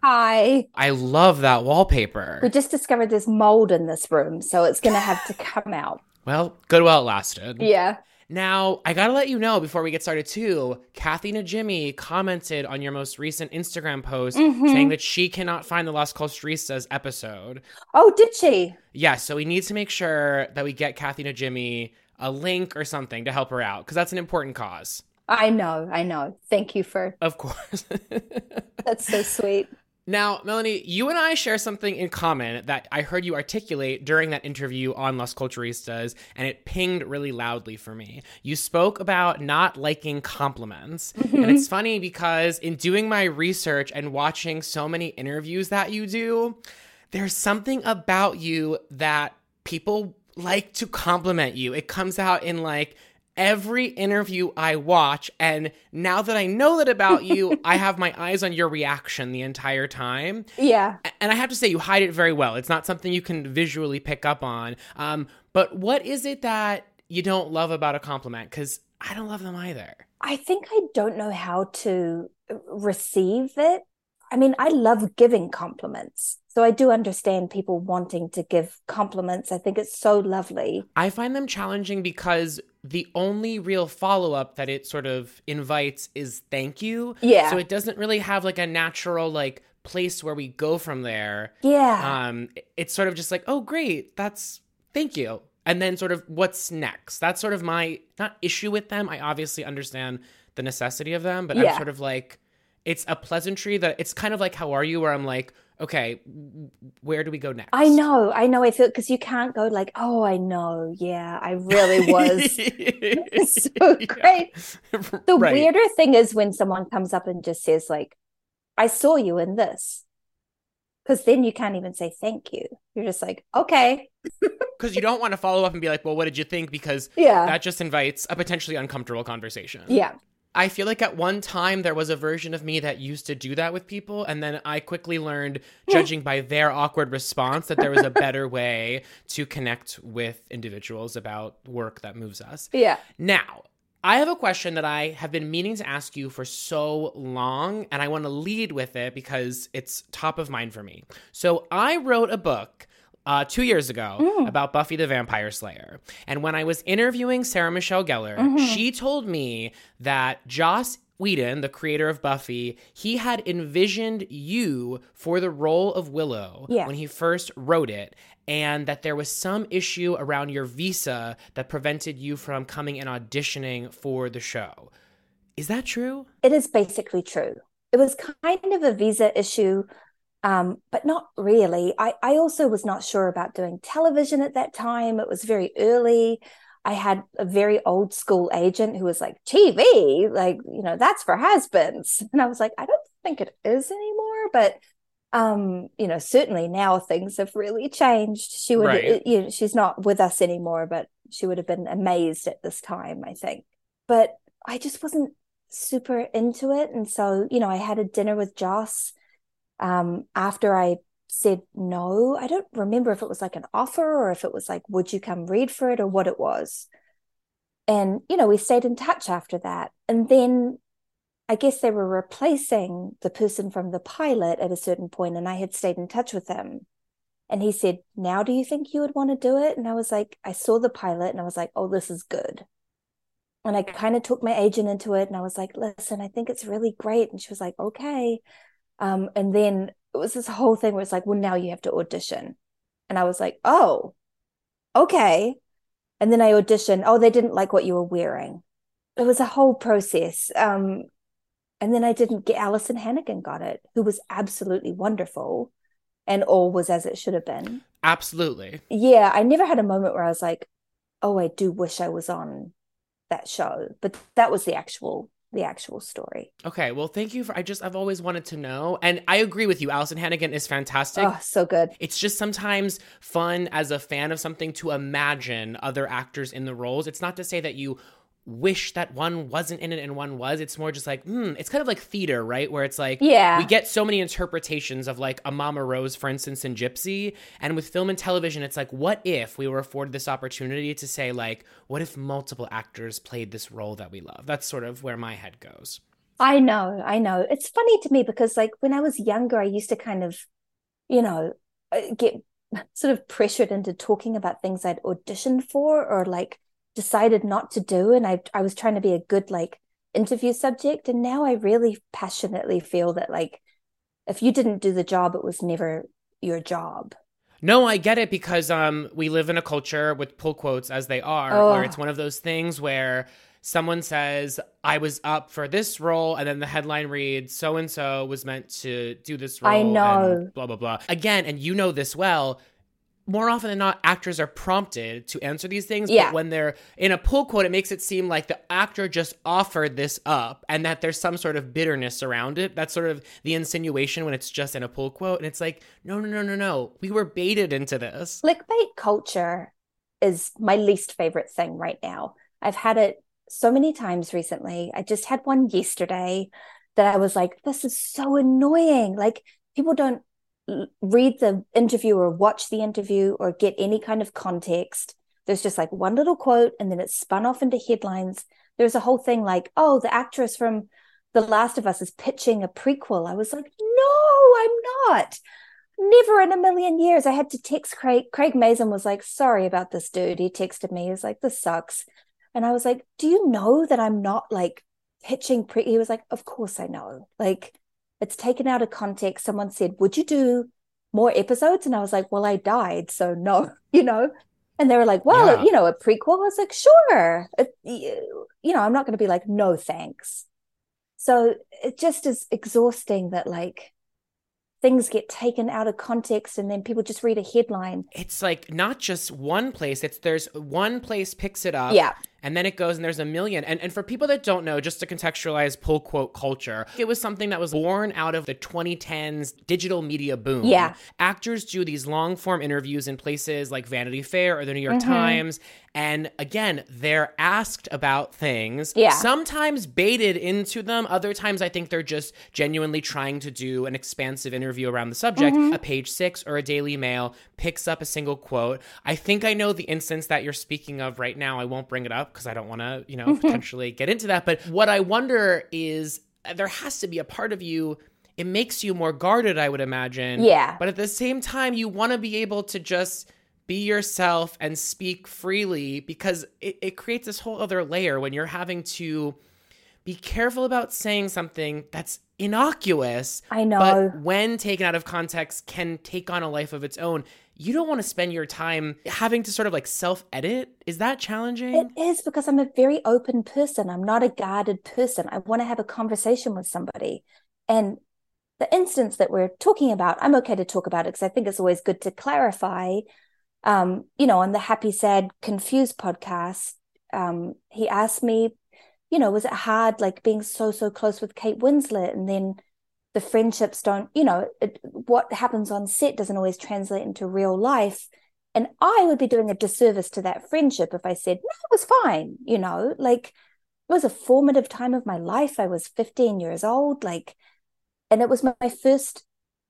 Hi. I love that wallpaper. We just discovered there's mold in this room, so it's going to have to come out. Well, good while it lasted. Yeah. Now, I gotta let you know before we get started too, Kathy Najimy commented on your most recent Instagram post saying that she cannot find the Las Culturistas episode. Oh, did she? Yeah, so we need to make sure that we get Kathy Najimy a link or something to help her out, because that's an important cause. I know. Thank you for... Of course. That's so sweet. Now, Melanie, you and I share something in common that I heard you articulate during that interview on Las Culturistas, and it pinged really loudly for me. You spoke about not liking compliments. And it's funny because in doing my research and watching so many interviews that you do, there's something about you that people like to compliment you. It comes out in like every interview I watch, and now that I know that about you, I have my eyes on your reaction the entire time. Yeah. And I have to say, you hide it very well. It's not something you can visually pick up on. But what is it that you don't love about a compliment? Because I don't love them either. I think I don't know how to receive it. I mean, I love giving compliments. So I do understand people wanting to give compliments. I think it's so lovely. I find them challenging because the only real follow-up that it sort of invites is thank you. Yeah. So it doesn't really have like a natural like place where we go from there. Yeah. It's sort of just like, oh, great, that's thank you. And then sort of what's next? That's sort of my, not issue with them. I obviously understand the necessity of them, but I'm sort of like, it's a pleasantry that it's kind of like, how are you? Where I'm like, okay, where do we go next? I know. I feel because you can't go like, oh, I know. Yeah, I really was. It's so great. The weirder thing is when someone comes up and just says like, I saw you in this. Because then you can't even say thank you. You're just like, okay. Because you don't want to follow up and be like, well, what did you think? Because that just invites a potentially uncomfortable conversation. Yeah. I feel like at one time there was a version of me that used to do that with people. And then I quickly learned, judging by their awkward response, that there was a better way to connect with individuals about work that moves us. Yeah. Now, I have a question that I have been meaning to ask you for so long, and I want to lead with it because it's top of mind for me. So I wrote a book 2 years ago about Buffy the Vampire Slayer. And when I was interviewing Sarah Michelle Gellar, she told me that Joss Whedon, the creator of Buffy, he had envisioned you for the role of Willow when he first wrote it, and that there was some issue around your visa that prevented you from coming and auditioning for the show. Is that true? It is basically true. It was kind of a visa issue, but not really. I also was not sure about doing television at that time. It was very early. I had a very old school agent who was like, TV, like, you know, that's for has-beens. And I was like, I don't think it is anymore, but you know, certainly now things have really changed. She would, you know, she's not with us anymore, but she would have been amazed at this time, I think. But I just wasn't super into it. And so, you know, I had a dinner with Joss after I said no. I don't remember if it was like an offer or if it was like, would you come read for it or what it was. And, you know, we stayed in touch after that. And then I guess they were replacing the person from the pilot at a certain point, and I had stayed in touch with him. And he said, now do you think you would want to do it? And I was like, I saw the pilot and I was like, oh, this is good. And I kind of took my agent into it and I was like, listen, I think it's really great. And she was like, okay. And then it was this whole thing where it's like, well, now you have to audition. And I was like, oh, okay. And then I auditioned. Oh, they didn't like what you were wearing. It was a whole process. And then I didn't get, Alison Hannigan got it, who was absolutely wonderful, and all was as it should have been. Absolutely. Yeah, I never had a moment where I was like, oh, I do wish I was on that show. But that was the actual story. Okay, well, thank you for, I've always wanted to know. And I agree with you. Alison Hannigan is fantastic. Oh, so good. It's just sometimes fun as a fan of something to imagine other actors in the roles. It's not to say that you wish that one wasn't in it and one was. It's more just like, it's kind of like theater, right? Where it's like, we get so many interpretations of like a Mama Rose, for instance, in Gypsy. And with film and television, it's like, what if we were afforded this opportunity to say like, what if multiple actors played this role that we love? That's sort of where my head goes. I know, I know. It's funny to me because like when I was younger, I used to kind of, get sort of pressured into talking about things I'd auditioned for or like decided not to do. And I was trying to be a good like interview subject. And now I really passionately feel that like if you didn't do the job, it was never your job. No, I get it because we live in a culture with pull quotes as they are, where it's one of those things where someone says, I was up for this role, and then the headline reads, so-and-so was meant to do this role. I know. And blah, blah, blah. Again, and you know this well, more often than not, actors are prompted to answer these things. Yeah. But when they're in a pull quote, it makes it seem like the actor just offered this up and that there's some sort of bitterness around it. That's sort of the insinuation when it's just in a pull quote. And it's like, no. We were baited into this. Clickbait culture is my least favorite thing right now. I've had it so many times recently. I just had one yesterday that I was like, this is so annoying. Like people don't read the interview or watch the interview or get any kind of context. There's just like one little quote and then it's spun off into headlines. There's a whole thing like, oh, the actress from The Last of Us is pitching a prequel. I was like, no, I'm not. Never in a million years. I had to text Craig. Craig Mazin was like, sorry about this, dude. He texted me. He was like, this sucks. And I was like, do you know that I'm not like pitching he was like, of course I know. Like it's taken out of context. Someone said, would you do more episodes? And I was like, well, I died. So no, and they were like, well, a prequel. I was like, sure. I'm not going to be like, no, thanks. So it just is exhausting that like things get taken out of context and then people just read a headline. It's like not just one place. There's one place picks it up. Yeah. And then it goes and there's a million. And for people that don't know, just to contextualize pull quote culture, it was something that was born out of the 2010s digital media boom. Yeah. Actors do these long form interviews in places like Vanity Fair or the New York Times. And again, they're asked about things, sometimes baited into them. Other times I think they're just genuinely trying to do an expansive interview around the subject. A Page Six or a Daily Mail picks up a single quote. I think I know the instance that you're speaking of right now. I won't bring it up because I don't want to, potentially get into that. But what I wonder is there has to be a part of you, it makes you more guarded, I would imagine. Yeah. But at the same time, you want to be able to just be yourself and speak freely because it creates this whole other layer when you're having to be careful about saying something that's innocuous. I know. But when taken out of context can take on a life of its own. You don't want to spend your time having to sort of like self-edit. Is that challenging? It is because I'm a very open person. I'm not a guarded person. I want to have a conversation with somebody. And the instance that we're talking about, I'm okay to talk about it because I think it's always good to clarify. On the Happy, Sad, Confused podcast, he asked me, was it hard like being so close with Kate Winslet and then the friendships don't, what happens on set doesn't always translate into real life. And I would be doing a disservice to that friendship if I said, no, it was fine. Like it was a formative time of my life. I was 15 years old, and it was my first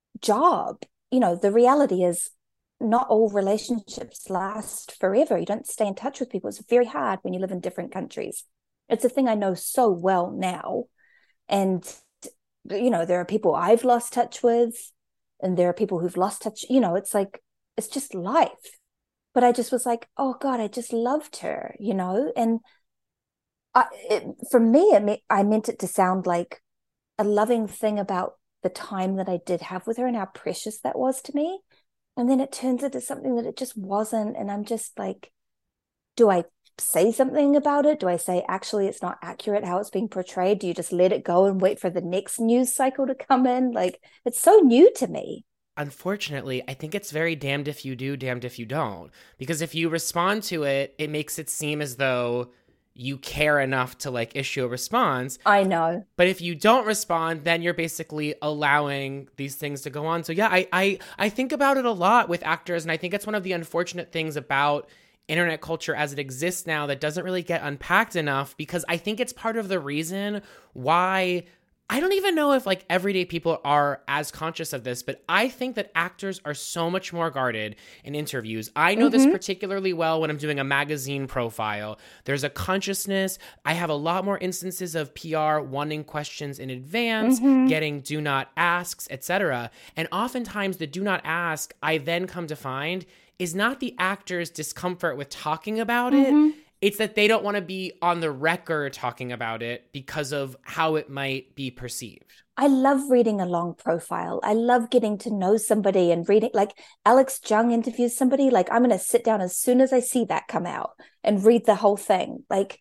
job. The reality is not all relationships last forever. You don't stay in touch with people. It's very hard when you live in different countries. It's a thing I know so well now. And there are people I've lost touch with and there are people who've lost touch. It's like, it's just life. But I just was like, oh God, I just loved her, and for me, I meant it to sound like a loving thing about the time that I did have with her and how precious that was to me. And then it turns into something that it just wasn't. And I'm just like, do I say something about it? Do I say, actually, it's not accurate how it's being portrayed? Do you just let it go and wait for the next news cycle to come in? Like, it's so new to me. Unfortunately, I think it's very damned if you do, damned if you don't. Because if you respond to it, it makes it seem as though you care enough to like issue a response. I know. But if you don't respond, then you're basically allowing these things to go on. So yeah, I think about it a lot with actors, and I think it's one of the unfortunate things about internet culture as it exists now that doesn't really get unpacked enough, because I think it's part of the reason why I don't even know if like everyday people are as conscious of this, but I think that actors are so much more guarded in interviews. I know this particularly well when I'm doing a magazine profile. There's a consciousness. I have a lot more instances of PR wanting questions in advance, getting do not asks, etc. And oftentimes the do not ask, I then come to find, is not the actor's discomfort with talking about it. It's that they don't want to be on the record talking about it because of how it might be perceived. I love reading a long profile. I love getting to know somebody and reading, like Alex Jung interviews somebody, like I'm going to sit down as soon as I see that come out and read the whole thing. Like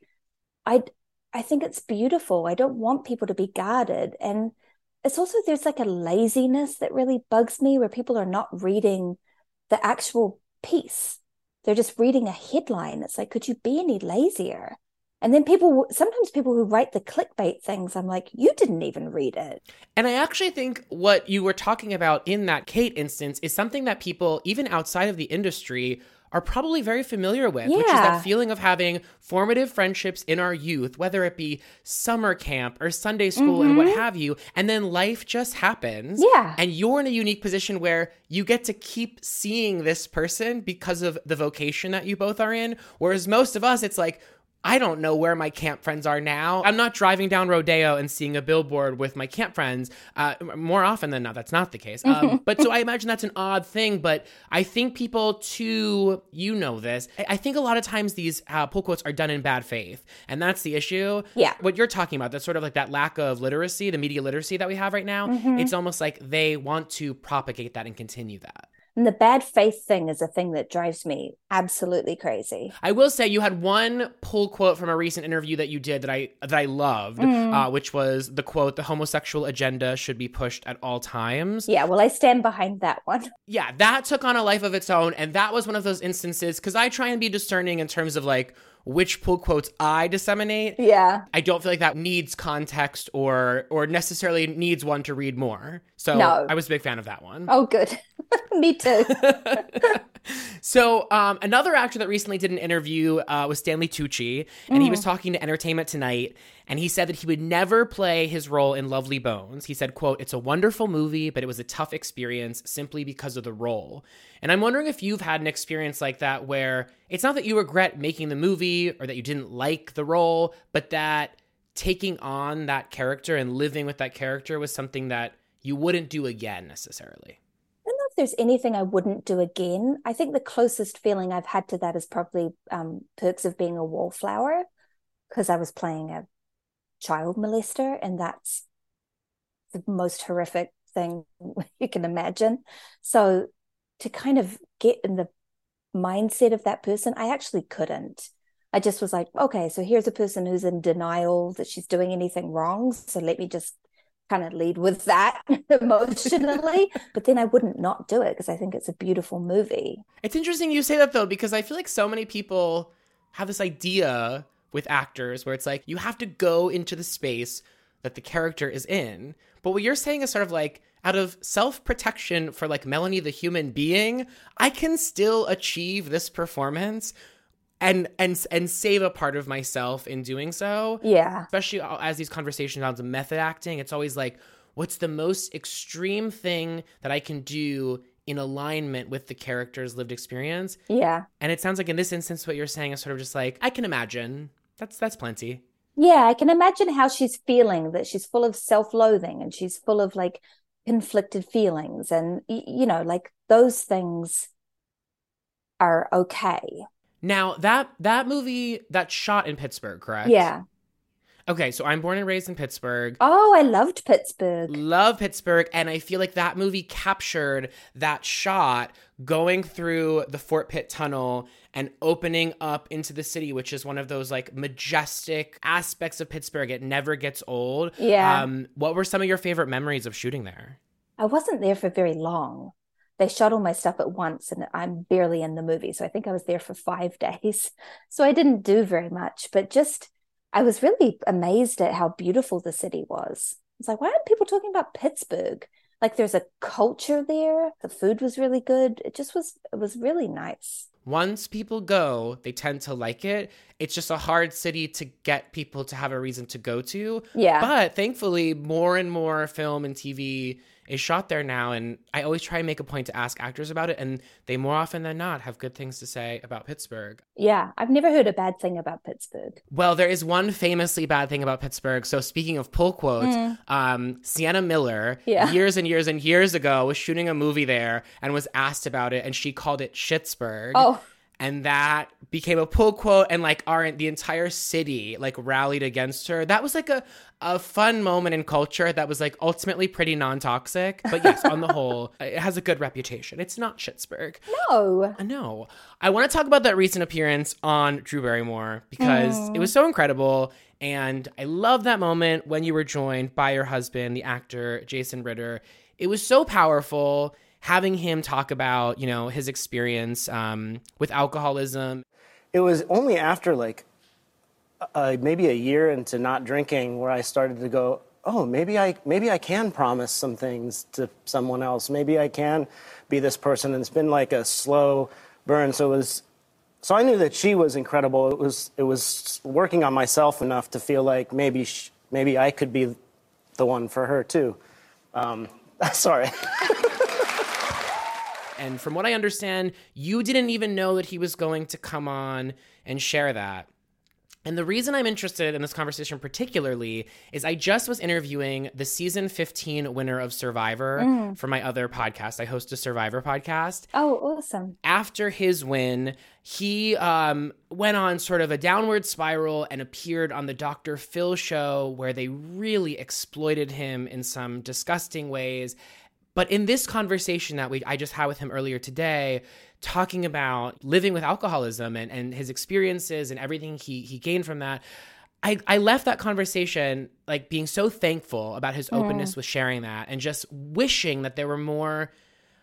I think it's beautiful. I don't want people to be guarded. And it's also, there's like a laziness that really bugs me where people are not reading the actual piece. They're just reading a headline. It's like, could you be any lazier? And then sometimes people who write the clickbait things, I'm like, you didn't even read it. And I actually think what you were talking about in that Kate instance is something that people, even outside of the industry, are probably very familiar with, which is that feeling of having formative friendships in our youth, whether it be summer camp or Sunday school and what have you, and then life just happens. Yeah. And you're in a unique position where you get to keep seeing this person because of the vocation that you both are in, whereas most of us, it's like, I don't know where my camp friends are now. I'm not driving down Rodeo and seeing a billboard with my camp friends. More often than not, that's not the case. But so I imagine that's an odd thing. But I think people too, you know this, I think a lot of times these pull quotes are done in bad faith. And that's the issue. Yeah. What you're talking about, that's sort of like that lack of literacy, the media literacy that we have right now. It's almost like they want to propagate that and continue that. And the bad faith thing is a thing that drives me absolutely crazy. I will say you had one pull quote from a recent interview that you did that I loved, which was the quote, "The homosexual agenda should be pushed at all times." Yeah, well, I stand behind that one. Yeah, that took on a life of its own. And that was one of those instances, because I try and be discerning in terms of like which pull quotes I disseminate. Yeah. I don't feel like that needs context or necessarily needs one to read more. So No. I was a big fan of that one. Oh, good. Me too. So another actor that recently did an interview was Stanley Tucci, and he was talking to Entertainment Tonight, and he said that he would never play his role in Lovely Bones. He said, quote, "It's a wonderful movie, but it was a tough experience simply because of the role." And I'm wondering if you've had an experience like that where it's not that you regret making the movie or that you didn't like the role, but that taking on that character and living with that character was something that you wouldn't do again necessarily. I don't know if there's anything I wouldn't do again. I think the closest feeling I've had to that is probably Perks of Being a Wallflower, because I was playing a child molester, and that's the most horrific thing you can imagine. So to kind of get in the mindset of that person, I actually couldn't. I just was like, okay, so here's a person who's in denial that she's doing anything wrong. So let me just kind of lead with that emotionally. But then I wouldn't not do it because I think it's a beautiful movie. It's interesting you say that, though, because I feel like so many people have this idea with actors where it's like you have to go into the space that the character is in. But what you're saying is sort of like, out of self-protection for like Melanie the human being, I can still achieve this performance and save a part of myself in doing so. Yeah. Especially as these conversations on method acting, it's always like, what's the most extreme thing that I can do in alignment with the character's lived experience? Yeah. And it sounds like in this instance, what you're saying is sort of just like, I can imagine. That's plenty. Yeah, I can imagine how she's feeling, that she's full of self-loathing and she's full of like conflicted feelings, and you know, like those things are okay. Now that movie that shot in Pittsburgh, correct? Yeah. Okay, so I'm born and raised in Pittsburgh. Oh, I loved Pittsburgh. Love Pittsburgh, and I feel like that movie captured that shot going through the Fort Pitt Tunnel and opening up into the city, which is one of those like majestic aspects of Pittsburgh. It never gets old. Yeah. What were some of your favorite memories of shooting there? I wasn't there for very long. They shot all my stuff at once, and I'm barely in the movie. So I think I was there for 5 days. So I didn't do very much, but just, I was really amazed at how beautiful the city was. It's like, why aren't people talking about Pittsburgh? Like there's a culture there. The food was really good. It was really nice. once people go, they tend to like it. It's just a hard city to get people to have a reason to go to. Yeah. But thankfully, more and more film and TV is shot there now. And I always try and make a point to ask actors about it. And they more often than not have good things to say about Pittsburgh. Yeah. I've never heard a bad thing about Pittsburgh. Well, there is one famously bad thing about Pittsburgh. So speaking of pull quotes, Sienna Miller, years and years and years ago, was shooting a movie there and was asked about it. And she called it Schittsburg. Oh. And that became a pull quote, and like the entire city like rallied against her. That was like a fun moment in culture that was like ultimately pretty non-toxic. But yes, on the whole, it has a good reputation. It's not Schittsburg. No. No. I want to talk about that recent appearance on Drew Barrymore because it was so incredible. And I love that moment when you were joined by your husband, the actor Jason Ritter. It was so powerful having him talk about, you know, his experience with alcoholism. It was only after like maybe a year into not drinking where I started to go, oh, maybe I can promise some things to someone else. Maybe I can be this person. And it's been like a slow burn. So I knew that she was incredible. It was working on myself enough to feel like maybe I could be the one for her too. Sorry. And from what I understand, you didn't even know that he was going to come on and share that. And the reason I'm interested in this conversation particularly is I just was interviewing the season 15 winner of Survivor for my other podcast. I host a Survivor podcast. Oh, awesome. After his win, he went on sort of a downward spiral and appeared on the Dr. Phil show where they really exploited him in some disgusting ways. But in this conversation that I just had with him earlier today, talking about living with alcoholism and his experiences and everything he gained from that, I left that conversation like being so thankful about his openness with sharing that and just wishing that there were more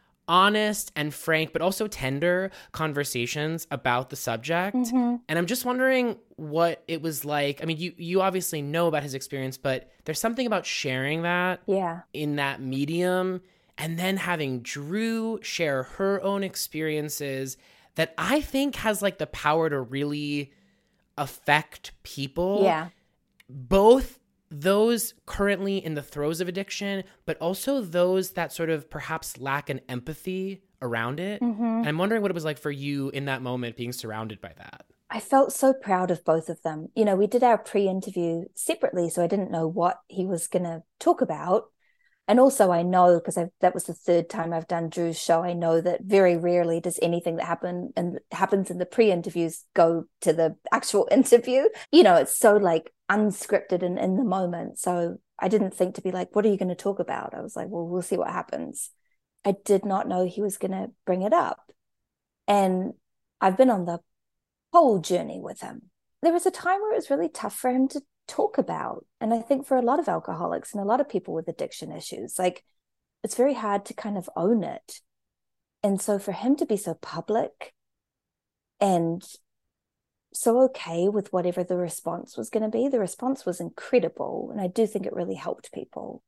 honest and frank, but also tender conversations about the subject. And I'm just wondering what it was like. I mean, you obviously know about his experience, but there's something about sharing that in that medium and then having Drew share her own experiences that I think has like the power to really affect people. Yeah. Both those currently in the throes of addiction, but also those that sort of perhaps lack an empathy around it. And I'm wondering what it was like for you in that moment being surrounded by that. I felt so proud of both of them. You know, we did our pre-interview separately, so I didn't know what he was going to talk about. And also I know, because that was the third time I've done Drew's show, I know that very rarely does anything that happens in the pre-interviews go to the actual interview. You know, it's so like unscripted and in the moment. So I didn't think to be like, what are you going to talk about? I was like, well, we'll see what happens. I did not know he was going to bring it up. And I've been on the whole journey with him. There was a time where it was really tough for him to talk about. And I think for a lot of alcoholics and a lot of people with addiction issues, like it's very hard to kind of own it. And so for him to be so public and so okay with whatever the response was going to be, the response was incredible. And I do think it really helped people.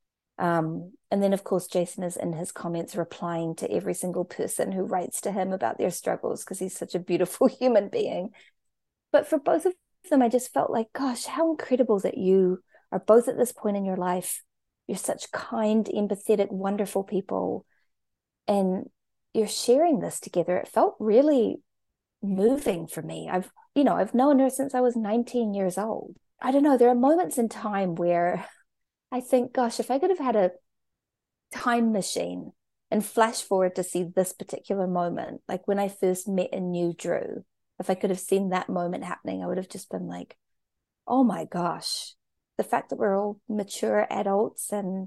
And then, of course, Jason is in his comments replying to every single person who writes to him about their struggles because he's such a beautiful human being. But for both of them, I just felt like, gosh, how incredible that you are both at this point in your life. You're such kind, empathetic, wonderful people. And you're sharing this together. It felt really moving for me. I've known her since I was 19 years old. I don't know. There are moments in time where I think, gosh, if I could have had a time machine and flash forward to see this particular moment, like when I first met and knew Drew, if I could have seen that moment happening, I would have just been like, oh my gosh, the fact that we're all mature adults and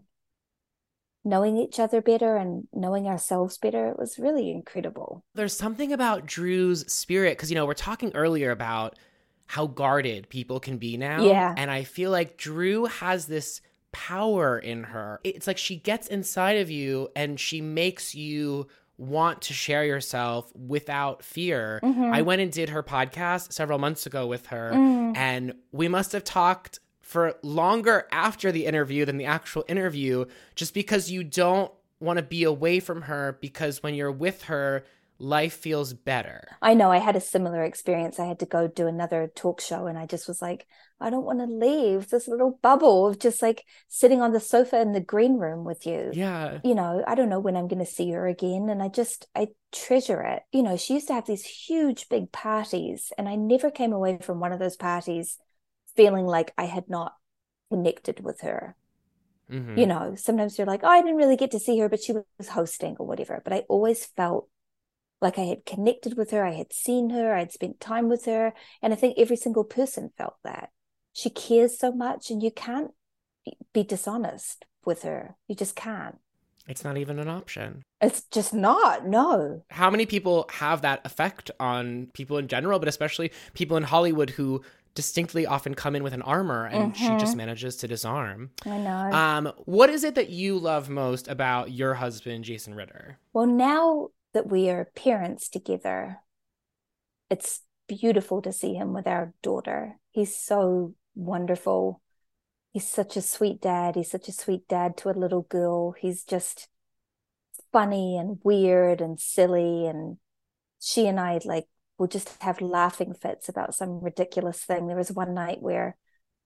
knowing each other better and knowing ourselves better, it was really incredible. There's something about Drew's spirit, because, we're talking earlier about how guarded people can be now. Yeah. And I feel like Drew has this power in her. It's like she gets inside of you and she makes you want to share yourself without fear. I went and did her podcast several months ago with her, and we must have talked for longer after the interview than the actual interview, just because you don't want to be away from her, because when you're with her, life feels better. I know I had a similar experience. I had to go do another talk show and I just was like, I don't want to leave this little bubble of just like sitting on the sofa in the green room with you. Yeah. You know, I don't know when I'm going to see her again. And I treasure it. You know, she used to have these huge, big parties and I never came away from one of those parties feeling like I had not connected with her. Mm-hmm. You know, sometimes you're like, oh, I didn't really get to see her, but she was hosting or whatever. But I always felt like I had connected with her. I had seen her. I'd spent time with her. And I think every single person felt that. She cares so much and you can't be dishonest with her. You just can't. It's not even an option. It's just not, no. How many people have that effect on people in general, but especially people in Hollywood who distinctly often come in with an armor and she just manages to disarm. I know. What is it that you love most about your husband, Jason Ritter? Well, now that we are parents together, it's beautiful to see him with our daughter. He's so wonderful. He's such a sweet dad. He's such a sweet dad to a little girl. He's just funny and weird and silly. And she and I will just have laughing fits about some ridiculous thing. There was one night where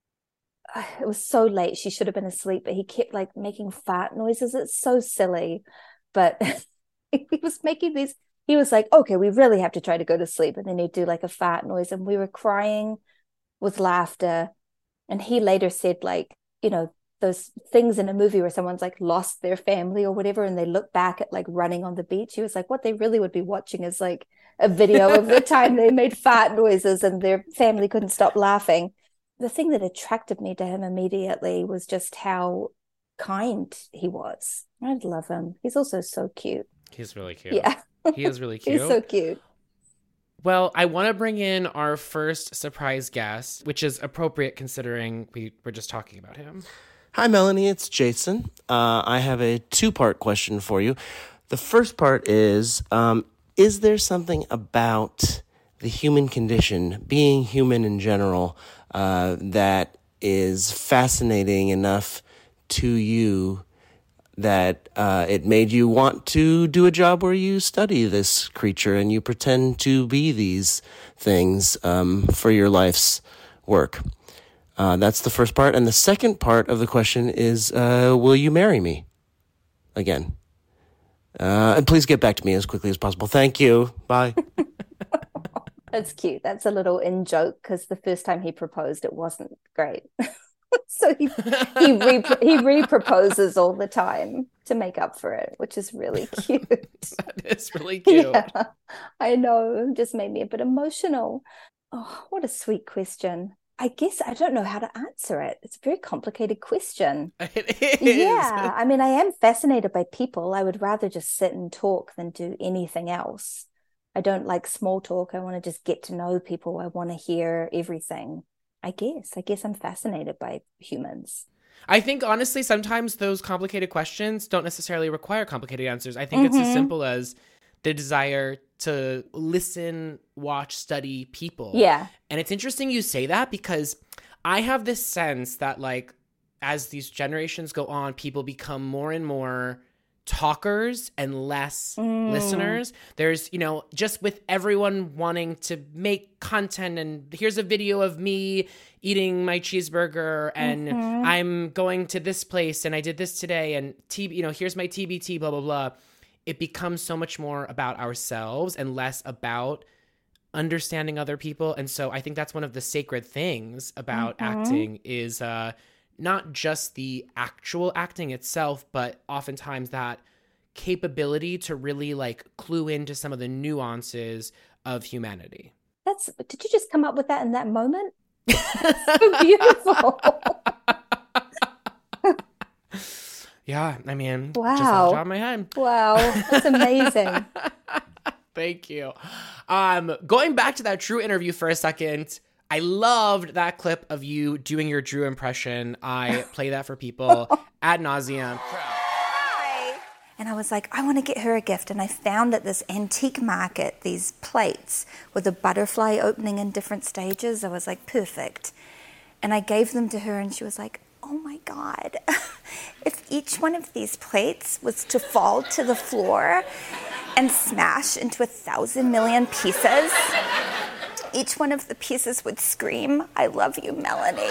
it was so late. She should have been asleep, but he kept making fart noises. It's so silly. But he was making these, he was like, okay, we really have to try to go to sleep. And then he'd do a fart noise and we were crying with laughter. And he later said, those things in a movie where someone's lost their family or whatever, and they look back at running on the beach. He was like, what they really would be watching is a video of the time they made fart noises and their family couldn't stop laughing. The thing that attracted me to him immediately was just how kind he was. I love him. He's also so cute. He's really cute. Yeah. He is really cute. He's so cute. Well, I want to bring in our first surprise guest, which is appropriate considering we were just talking about him. Hi, Melanie. It's Jason. I have a two-part question for you. The first part is there something about the human condition, being human in general, that is fascinating enough to you that it made you want to do a job where you study this creature and you pretend to be these things for your life's work? That's the first part. And the second part of the question is, will you marry me again? And please get back to me as quickly as possible. Thank you. Bye. That's cute. That's a little in joke because the first time he proposed, it wasn't great. So he re-proposes all the time to make up for it, which is really cute. That is really cute. Yeah, I know. It just made me a bit emotional. Oh, what a sweet question. I guess I don't know how to answer it. It's a very complicated question. It is. Yeah. I mean, I am fascinated by people. I would rather just sit and talk than do anything else. I don't like small talk. I want to just get to know people. I want to hear everything. I guess I'm fascinated by humans. I think, honestly, sometimes those complicated questions don't necessarily require complicated answers. I think it's as simple as the desire to listen, watch, study people. Yeah. And it's interesting you say that because I have this sense that, as these generations go on, people become more and more talkers and less listeners. There's, just with everyone wanting to make content and here's a video of me eating my cheeseburger and I'm going to this place and I did this today and here's my TBT, blah, blah, blah. It becomes so much more about ourselves and less about understanding other people. And so I think that's one of the sacred things about acting is not just the actual acting itself, but oftentimes that capability to really clue into some of the nuances of humanity. Did you just come up with that in that moment? So beautiful. Yeah, I mean, wow. Just off the top of my head. Wow, that's amazing. Thank you. Going back to that Drew interview for a second, I loved that clip of you doing your Drew impression. I play that for people ad nauseum. Hi. And I was like, I want to get her a gift. And I found at this antique market these plates with a butterfly opening in different stages. I was like, perfect. And I gave them to her and she was like, oh my God, if each one of these plates was to fall to the floor and smash into 1,000 million pieces. Each one of the pieces would scream, "I love you, Melanie."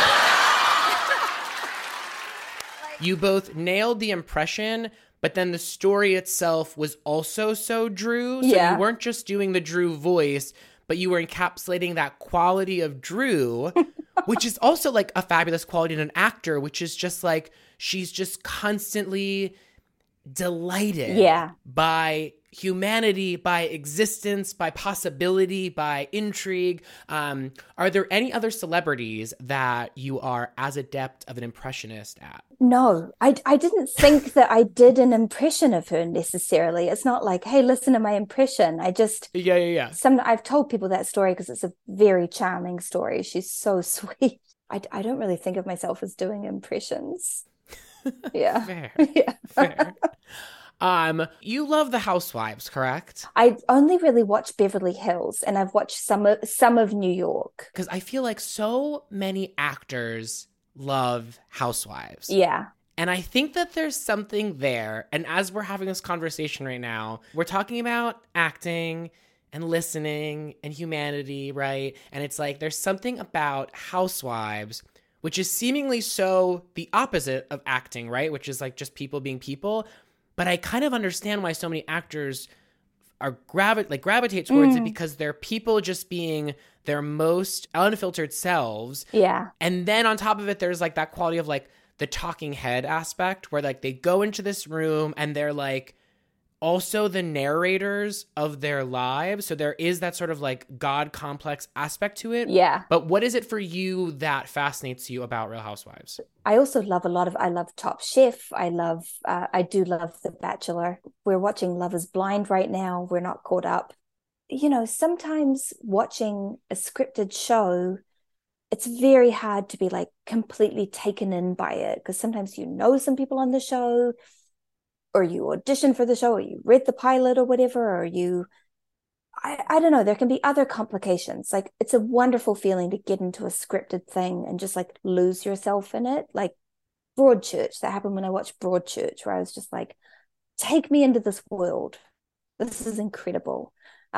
You both nailed the impression, but then the story itself was also so Drew. So you weren't just doing the Drew voice, but you were encapsulating that quality of Drew, which is also like a fabulous quality in an actor, which is just like, she's just constantly delighted by humanity, by existence, by possibility, by intrigue. Are there any other celebrities that you are as adept of an impressionist at? No, I didn't think that I did an impression of her necessarily. It's not like, hey, listen to my impression. I just I've told people that story because it's a very charming story. She's so sweet. I don't really think of myself as doing impressions. Yeah. Fair. Yeah. Fair. You love The Housewives, correct? I only really watch Beverly Hills, and I've watched some of New York. Because I feel like so many actors love Housewives. Yeah. And I think that there's something there. And as we're having this conversation right now, we're talking about acting and listening and humanity, right? And it's like there's something about Housewives which is seemingly so the opposite of acting, right? Which is like just people being people. But I kind of understand why so many actors are gravitate towards it, because they're people just being their most unfiltered selves. Yeah. And then on top of it, there's like that quality of like the talking head aspect where like they go into this room and they're like also the narrators of their lives. So there is that sort of like God complex aspect to it. Yeah. But what is it for you that fascinates you about Real Housewives? I also love I love Top Chef. I do love The Bachelor. We're watching Love is Blind right now. We're not caught up. You know, sometimes watching a scripted show, it's very hard to be like completely taken in by it, because sometimes you know some people on the show, or you auditioned for the show, or you read the pilot or whatever, or I don't know, there can be other complications. Like, it's a wonderful feeling to get into a scripted thing and just like lose yourself in it. Like Broadchurch, that happened when I watched Broadchurch, where I was just like, take me into this world. This is incredible.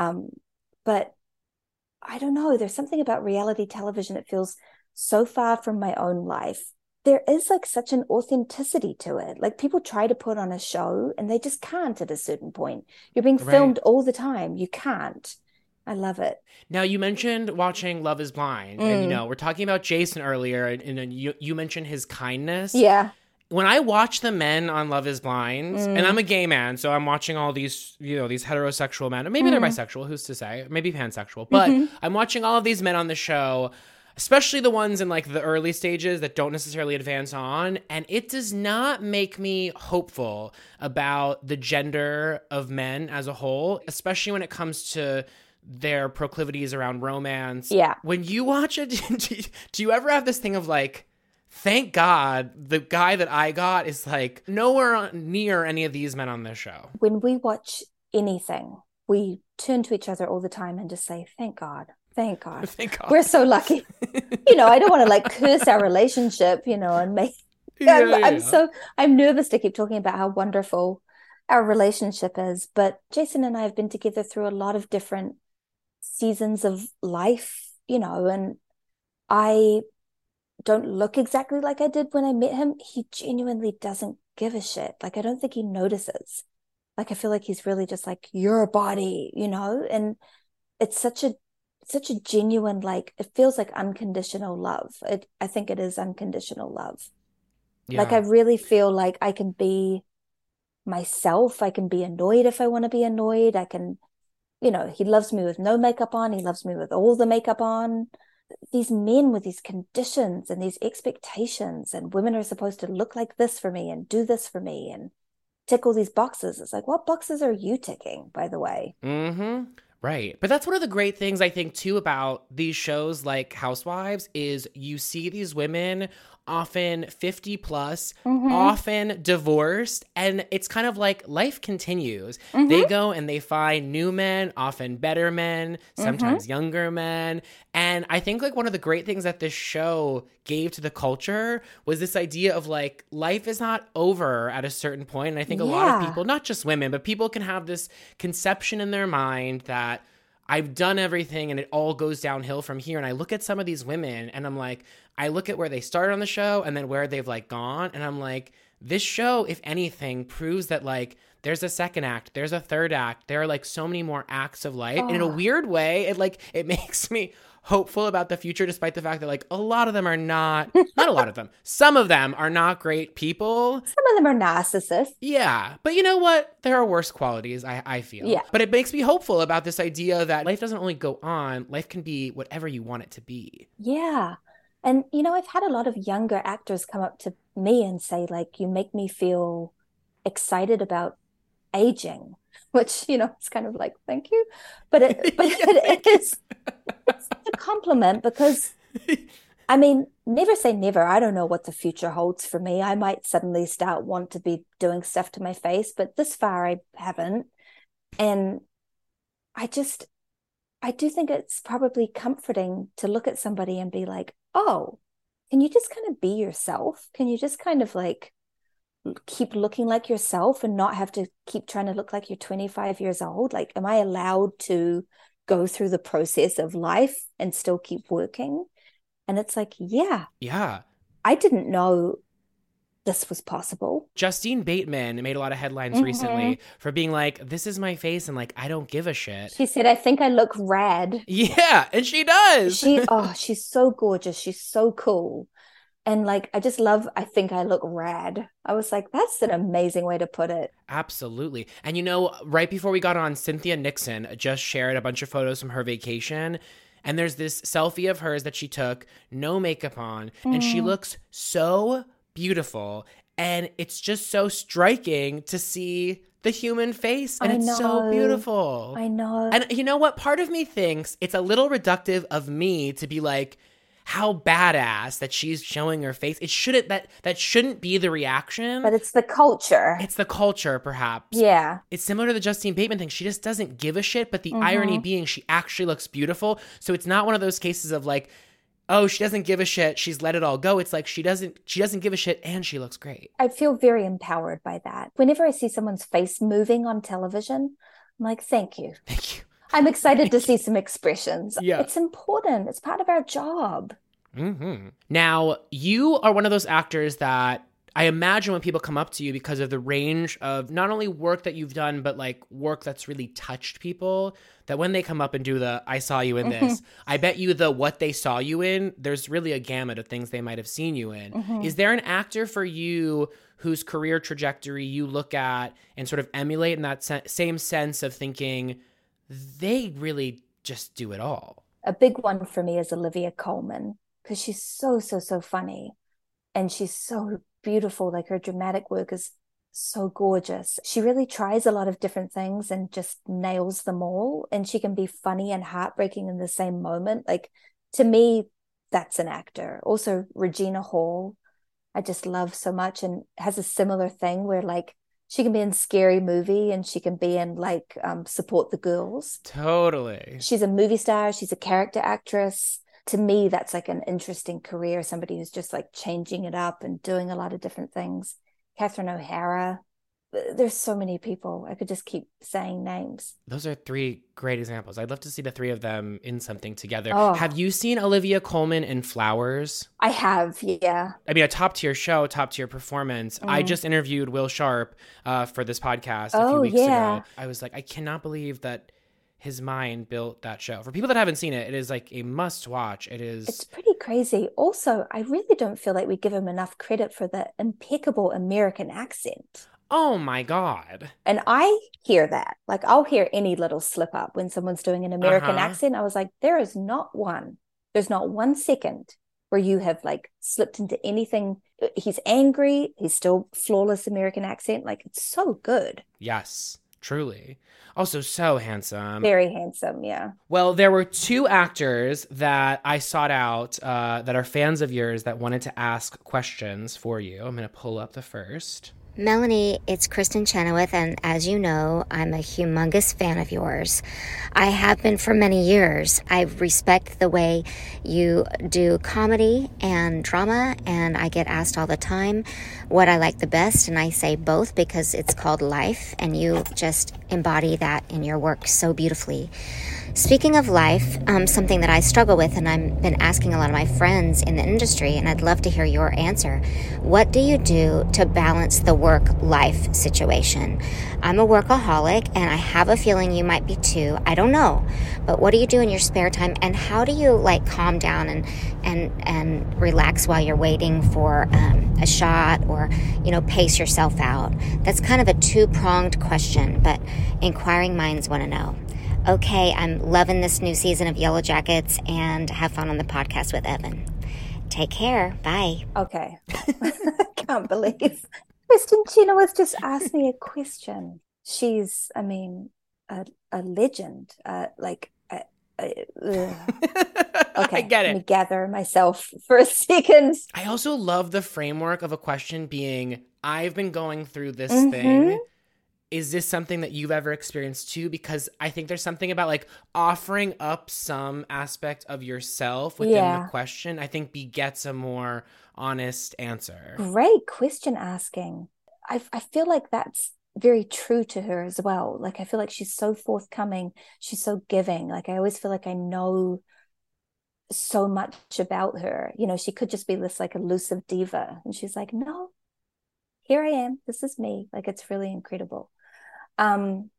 But I don't know, there's something about reality television. It feels so far from my own life. There is like such an authenticity to it. Like, people try to put on a show and they just can't at a certain point. You're being filmed all the time. You can't. I love it. Now, you mentioned watching Love is Blind. And, you know, we're talking about Jason earlier, and you mentioned his kindness. Yeah. When I watch the men on Love is Blind, and I'm a gay man, so I'm watching all these, you know, these heterosexual men. Maybe they're bisexual, who's to say? Maybe pansexual. But I'm watching all of these men on the show, especially the ones in like the early stages that don't necessarily advance on. And it does not make me hopeful about the gender of men as a whole, especially when it comes to their proclivities around romance. Yeah. When you watch it, do you ever have this thing of like, thank God the guy that I got is like nowhere near any of these men on this show? When we watch anything, we turn to each other all the time and just say, thank God. Thank God. Thank God. We're so lucky. You know, I don't want to like curse our relationship, you know, and make I'm nervous to keep talking about how wonderful our relationship is. But Jason and I have been together through a lot of different seasons of life, you know, and I don't look exactly like I did when I met him. He genuinely doesn't give a shit. Like, I don't think he notices. Like, I feel like he's really just like, your body, you know, and it's such a genuine, like, it feels like unconditional love. I think it is unconditional love. Yeah. Like, I really feel like I can be myself. I can be annoyed if I want to be annoyed. I can, you know, he loves me with no makeup on. He loves me with all the makeup on. These men with these conditions and these expectations, and women are supposed to look like this for me and do this for me and tick all these boxes. It's like, what boxes are you ticking, by the way? Mm-hmm. Right. But that's one of the great things I think too about these shows like Housewives is you see these women often 50 plus, often divorced. And it's kind of like life continues. They go and they find new men, often better men, sometimes younger men. And I think like one of the great things that this show gave to the culture was this idea of like life is not over at a certain point. And I think a lot of people, not just women, but people can have this conception in their mind that I've done everything and it all goes downhill from here. And I look at some of these women and I'm like, I look at where they started on the show and then where they've like gone. And I'm like, this show, if anything, proves that like there's a second act, there's a third act. There are like so many more acts of life. And in a weird way, it makes me hopeful about the future, despite the fact that like a lot of them are not a lot of them. Some of them are not great people. Some of them are narcissists. Yeah. But you know what? There are worse qualities, I feel. Yeah. But it makes me hopeful about this idea that life doesn't only go on, life can be whatever you want it to be. Yeah. And, you know, I've had a lot of younger actors come up to me and say, like, you make me feel excited about aging, which, you know, it's kind of like, thank you. But it is it's a compliment because, I mean, never say never. I don't know what the future holds for me. I might suddenly want to be doing stuff to my face, but this far I haven't. And I do think it's probably comforting to look at somebody and be like, oh, can you just kind of be yourself? Can you just kind of like keep looking like yourself and not have to keep trying to look like you're 25 years old? Like, am I allowed to go through the process of life and still keep working? And it's like, yeah. I didn't know this was possible. Justine Bateman made a lot of headlines recently for being like, this is my face and like, I don't give a shit. She said, I think I look rad. Yeah, and she does. She's so gorgeous. She's so cool. And like, I just love, I think I look rad. I was like, that's an amazing way to put it. Absolutely. And you know, right before we got on, Cynthia Nixon just shared a bunch of photos from her vacation. And there's this selfie of hers that she took, no makeup on. And she looks so beautiful. And it's just so striking to see the human face. And it's so beautiful. I know. And you know what? Part of me thinks it's a little reductive of me to be like, how badass that she's showing her face. It shouldn't, that shouldn't be the reaction. But it's the culture. It's the culture, perhaps. Yeah. It's similar to the Justine Bateman thing. She just doesn't give a shit, but the irony being she actually looks beautiful. So it's not one of those cases of like, oh, she doesn't give a shit, she's let it all go. It's like she doesn't give a shit and she looks great. I feel very empowered by that. Whenever I see someone's face moving on television, I'm like, thank you. Thank you. I'm excited to see some expressions. Yeah. It's important. It's part of our job. Now, you are one of those actors that I imagine when people come up to you because of the range of not only work that you've done, but like work that's really touched people, that when they come up and do the, I saw you in this, I bet you the what they saw you in, there's really a gamut of things they might have seen you in. Is there an actor for you whose career trajectory you look at and sort of emulate in that same sense of thinking, they really just do it all? A big one for me is Olivia Colman, because she's so funny and she's so beautiful. Like, her dramatic work is so gorgeous. She really tries a lot of different things and just nails them all. And she can be funny and heartbreaking in the same moment. Like, to me, that's an actor. Also, Regina Hall, I just love so much, and has a similar thing where like she can be in Scary Movie and she can be in like Support the Girls. Totally. She's a movie star. She's a character actress. To me, that's like an interesting career. Somebody who's just like changing it up and doing a lot of different things. Catherine O'Hara. There's so many people. I could just keep saying names. Those are three great examples. I'd love to see the three of them in something together. Oh. Have you seen Olivia Colman in Flowers? I have, yeah. I mean, a top-tier show, top-tier performance. I just interviewed Will Sharp for this podcast a few weeks ago. I was like, I cannot believe that his mind built that show. For people that haven't seen it, it is like a must-watch. It's pretty crazy. Also, I really don't feel like we give him enough credit for the impeccable American accent. Oh my God. And I hear that. Like, I'll hear any little slip up when someone's doing an American accent. I was like, there's not one second where you have like slipped into anything. He's angry. He's still flawless American accent. Like, it's so good. Yes. Truly. Also so handsome. Very handsome, yeah. Well, there were two actors that I sought out that are fans of yours that wanted to ask questions for you. I'm going to pull up the first. Melanie, it's Kristen Chenoweth, and as you know, I'm a humongous fan of yours. I have been for many years. I respect the way you do comedy and drama, and I get asked all the time what I like the best, and I say both because it's called life, and you just embody that in your work so beautifully. Speaking of life, something that I struggle with, and I've been asking a lot of my friends in the industry, and I'd love to hear your answer. What do you do to balance the work-life situation? I'm a workaholic, and I have a feeling you might be too. I don't know. But what do you do in your spare time, and how do you calm down and relax while you're waiting for a shot or, pace yourself out? That's kind of a two-pronged question, but inquiring minds want to know. Okay, I'm loving this new season of Yellow Jackets, and have fun on the podcast with Evan. Take care. Bye. Okay. Can't believe Kristen Chenoweth just asked me a question. She's, a legend. Okay. I get it. Let me gather myself for a second. I also love the framework of a question being, I've been going through this thing. Is this something that you've ever experienced too? Because I think there's something about offering up some aspect of yourself within the question, I think begets a more honest answer. Great question asking. I feel like that's very true to her as well. I feel like she's so forthcoming. She's so giving. I always feel like I know so much about her. She could just be this elusive diva. And she's like, no, here I am. This is me. It's really incredible. I'm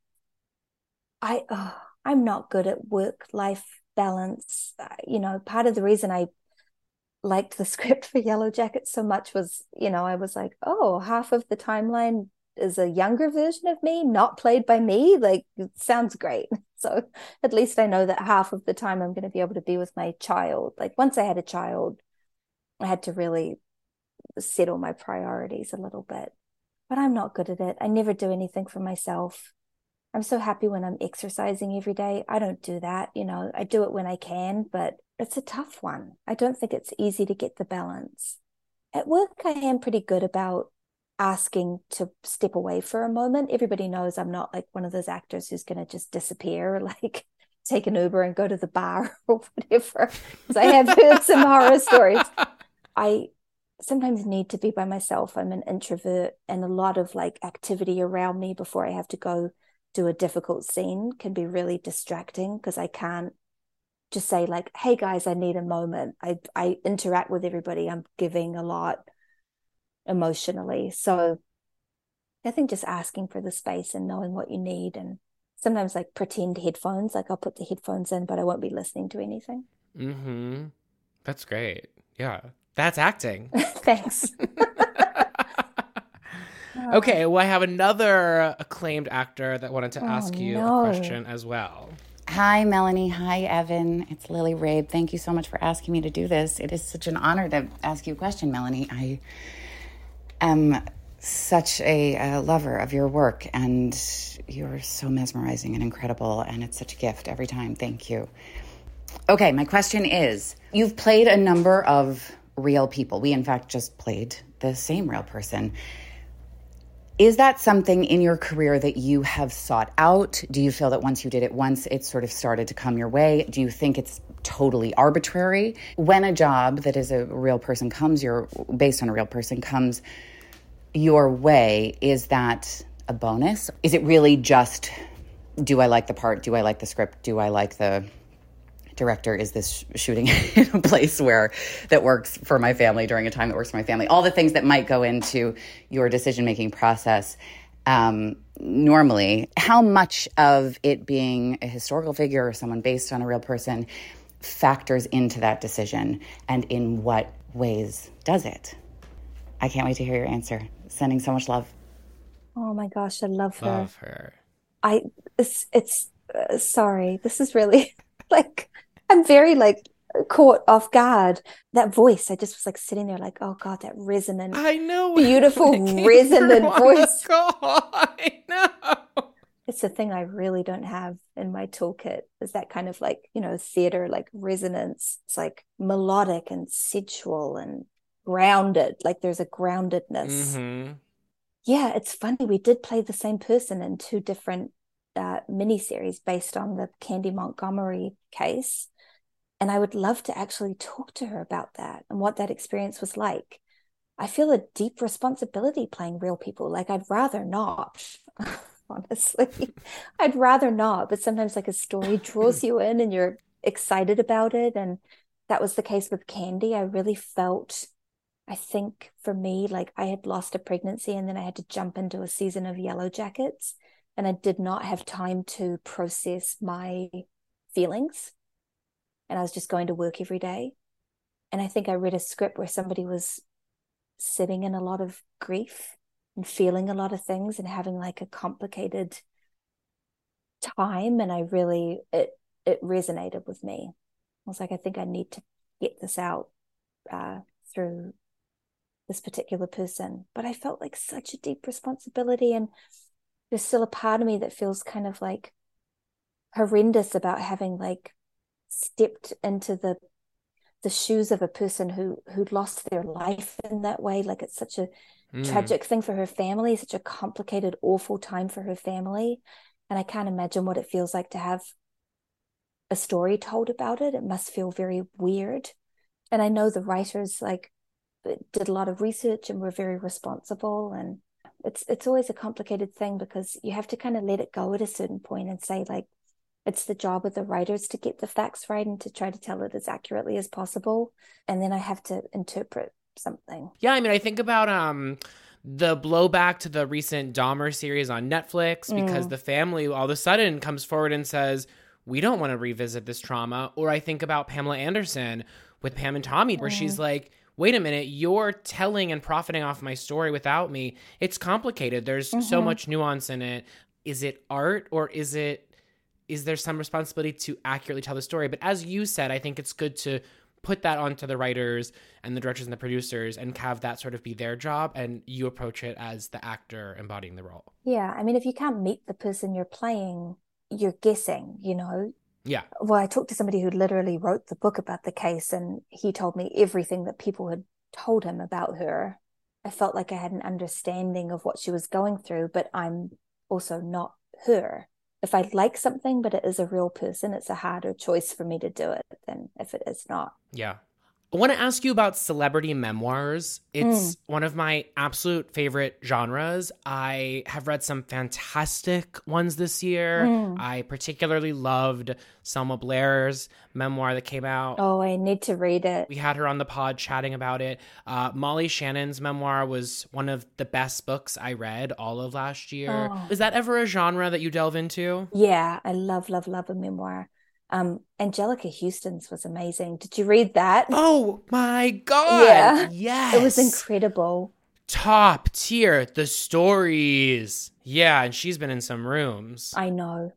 not good at work-life balance. Part of the reason I liked the script for Yellow Jackets so much was, I was like, oh, half of the timeline is a younger version of me, not played by me. It sounds great. So at least I know that half of the time I'm going to be able to be with my child. Once I had a child, I had to really settle my priorities a little bit. But I'm not good at it. I never do anything for myself. I'm so happy when I'm exercising every day. I don't do that. I do it when I can, but it's a tough one. I don't think it's easy to get the balance. At work, I am pretty good about asking to step away for a moment. Everybody knows I'm not one of those actors who's going to just disappear, take an Uber and go to the bar or whatever. Because I have heard some horror stories. I sometimes need to be by myself. I'm an introvert, and a lot of activity around me before I have to go do a difficult scene can be really distracting because I can't just say hey guys, I need a moment. I interact with everybody. I'm giving a lot emotionally. So I think just asking for the space and knowing what you need, and sometimes pretend headphones, I'll put the headphones in, but I won't be listening to anything. That's great. Yeah. That's acting. Thanks. Okay, well, I have another acclaimed actor that wanted to ask you a question as well. Hi, Melanie. Hi, Evan. It's Lily Rabe. Thank you so much for asking me to do this. It is such an honor to ask you a question, Melanie. I am such a lover of your work, and you're so mesmerizing and incredible, and it's such a gift every time. Thank you. Okay, my question is, you've played a number of real people. We, in fact, just played the same real person. Is that something in your career that you have sought out? Do you feel that once you did it once, it sort of started to come your way? Do you think it's totally arbitrary? When a job that is a real person based on a real person comes your way, is that a bonus? Is it really just, do I like the part? Do I like the script? Do I like the director? Is this shooting in a place that works for my family during a time that works for my family? All the things that might go into your decision-making process. Normally, how much of it being a historical figure or someone based on a real person factors into that decision, and in what ways does it? I can't wait to hear your answer. Sending so much love. Oh my gosh, I love her. Love her. It's sorry. This is really I'm very caught off guard. That voice, I just was sitting there oh God, that resonant, I know, beautiful resonant voice. God, I know. It's a thing I really don't have in my toolkit, is that kind of like, theater, like resonance. It's like melodic and sensual and grounded. Like there's a groundedness. Mm-hmm. Yeah, it's funny. We did play the same person in two different miniseries based on the Candy Montgomery case. And I would love to actually talk to her about that and what that experience was like. I feel a deep responsibility playing real people. Like I'd rather not. Honestly, I'd rather not, but sometimes like a story draws you in and you're excited about it. And that was the case with Candy. I really felt, I think for me, like I had lost a pregnancy and then I had to jump into a season of Yellow Jackets, and I did not have time to process my feelings. And I was just going to work every day. And I think I read a script where somebody was sitting in a lot of grief and feeling a lot of things and having like a complicated time. And I really, it resonated with me. I was like, I think I need to get this out through this particular person. But I felt like such a deep responsibility. And there's still a part of me that feels kind of like horrendous about having like stepped into the shoes of a person who'd lost their life in that way. Like it's such a tragic thing for her family, such a complicated, awful time for her family. And I can't imagine what it feels like to have a story told about it. It must feel very weird. And I know the writers like did a lot of research and were very responsible. And it's always a complicated thing because you have to kind of let it go at a certain point and say like, it's the job of the writers to get the facts right and to try to tell it as accurately as possible. And then I have to interpret something. Yeah, I mean, I think about the blowback to the recent Dahmer series on Netflix because the family all of a sudden comes forward and says, we don't want to revisit this trauma. Or I think about Pamela Anderson with Pam and Tommy, where she's like, wait a minute, you're telling and profiting off my story without me. It's complicated. There's so much nuance in it. Is it art or is there some responsibility to accurately tell the story? But as you said, I think it's good to put that onto the writers and the directors and the producers and have that sort of be their job, and you approach it as the actor embodying the role. Yeah, I mean, if you can't meet the person you're playing, you're guessing, Yeah. Well, I talked to somebody who literally wrote the book about the case, and he told me everything that people had told him about her. I felt like I had an understanding of what she was going through, but I'm also not her. If I like something, but it is a real person, it's a harder choice for me to do it than if it is not. Yeah. I want to ask you about celebrity memoirs. It's one of my absolute favorite genres. I have read some fantastic ones this year. I particularly loved Selma Blair's memoir that came out. Oh, I need to read it. We had her on the pod chatting about it. Molly Shannon's memoir was one of the best books I read all of last year. Oh. Is that ever a genre that you delve into? Yeah, I love a memoir. Angelica Houston's was amazing. Did you read that? Oh my God. Yeah. Yes. It was incredible. Top tier, the stories. Yeah, and she's been in some rooms. I know.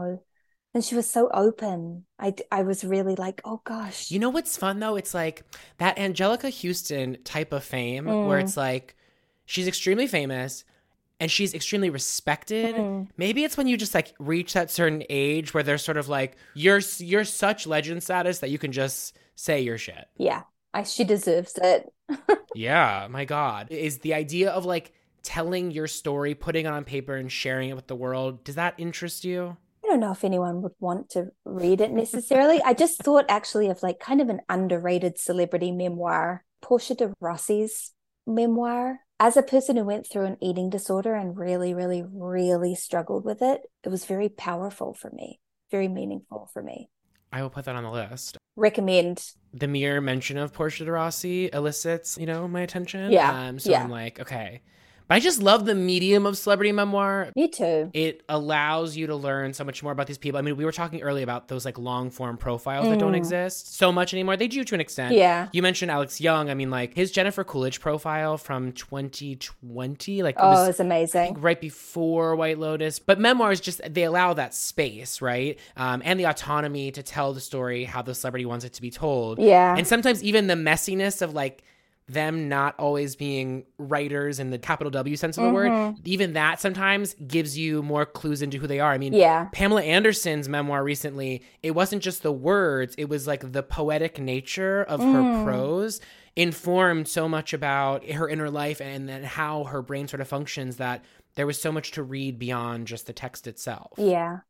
And she was so open. I was really like, oh gosh. You know what's fun though? It's like that Angelica Houston type of fame where it's like she's extremely famous and she's extremely respected. Maybe it's when you just like reach that certain age where they're sort of like, you're such legend status that you can just say your shit. Yeah, she deserves it. Yeah, my God. Is the idea of like telling your story, putting it on paper and sharing it with the world, does that interest you? I don't know if anyone would want to read it necessarily. I just thought actually of like kind of an underrated celebrity memoir, Portia de Rossi's memoir. As a person who went through an eating disorder and really, really, really struggled with it, it was very powerful for me, very meaningful for me. I will put that on the list. Recommend. The mere mention of Portia de Rossi elicits, my attention. Yeah. So I'm like, okay. But I just love the medium of celebrity memoir. Me too. It allows you to learn so much more about these people. I mean, we were talking earlier about those like long form profiles that don't exist so much anymore. They do to an extent. Yeah. You mentioned Alex Young. I mean, like his Jennifer Coolidge profile from 2020, like it's amazing. I think right before White Lotus. But memoirs just, they allow that space, right? And the autonomy to tell the story how the celebrity wants it to be told. Yeah. And sometimes even the messiness of like them not always being writers in the capital W sense of the word, even that sometimes gives you more clues into who they are. I mean, Pamela Anderson's memoir recently, it wasn't just the words, it was like the poetic nature of her prose informed so much about her inner life and then how her brain sort of functions that there was so much to read beyond just the text itself. Yeah.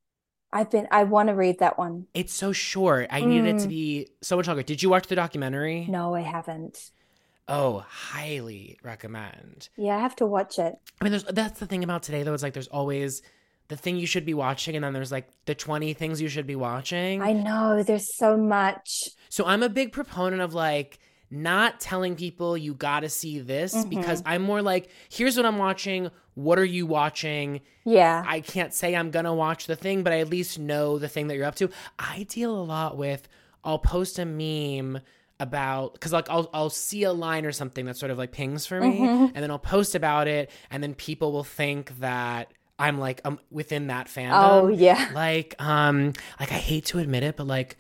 I want to read that one. It's so short. I needed it to be so much longer. Did you watch the documentary? No, I haven't. Oh, highly recommend. Yeah, I have to watch it. I mean, that's the thing about today, though. It's like there's always the thing you should be watching, and then there's like the 20 things you should be watching. I know. There's so much. So I'm a big proponent of like not telling people you got to see this because I'm more like, here's what I'm watching. What are you watching? Yeah. I can't say I'm going to watch the thing, but I at least know the thing that you're up to. I deal a lot with, I'll post a meme about, because like I'll see a line or something that sort of like pings for me, and then I'll post about it, and then people will think that I'm like within that fandom. Oh yeah. Like I hate to admit it, but like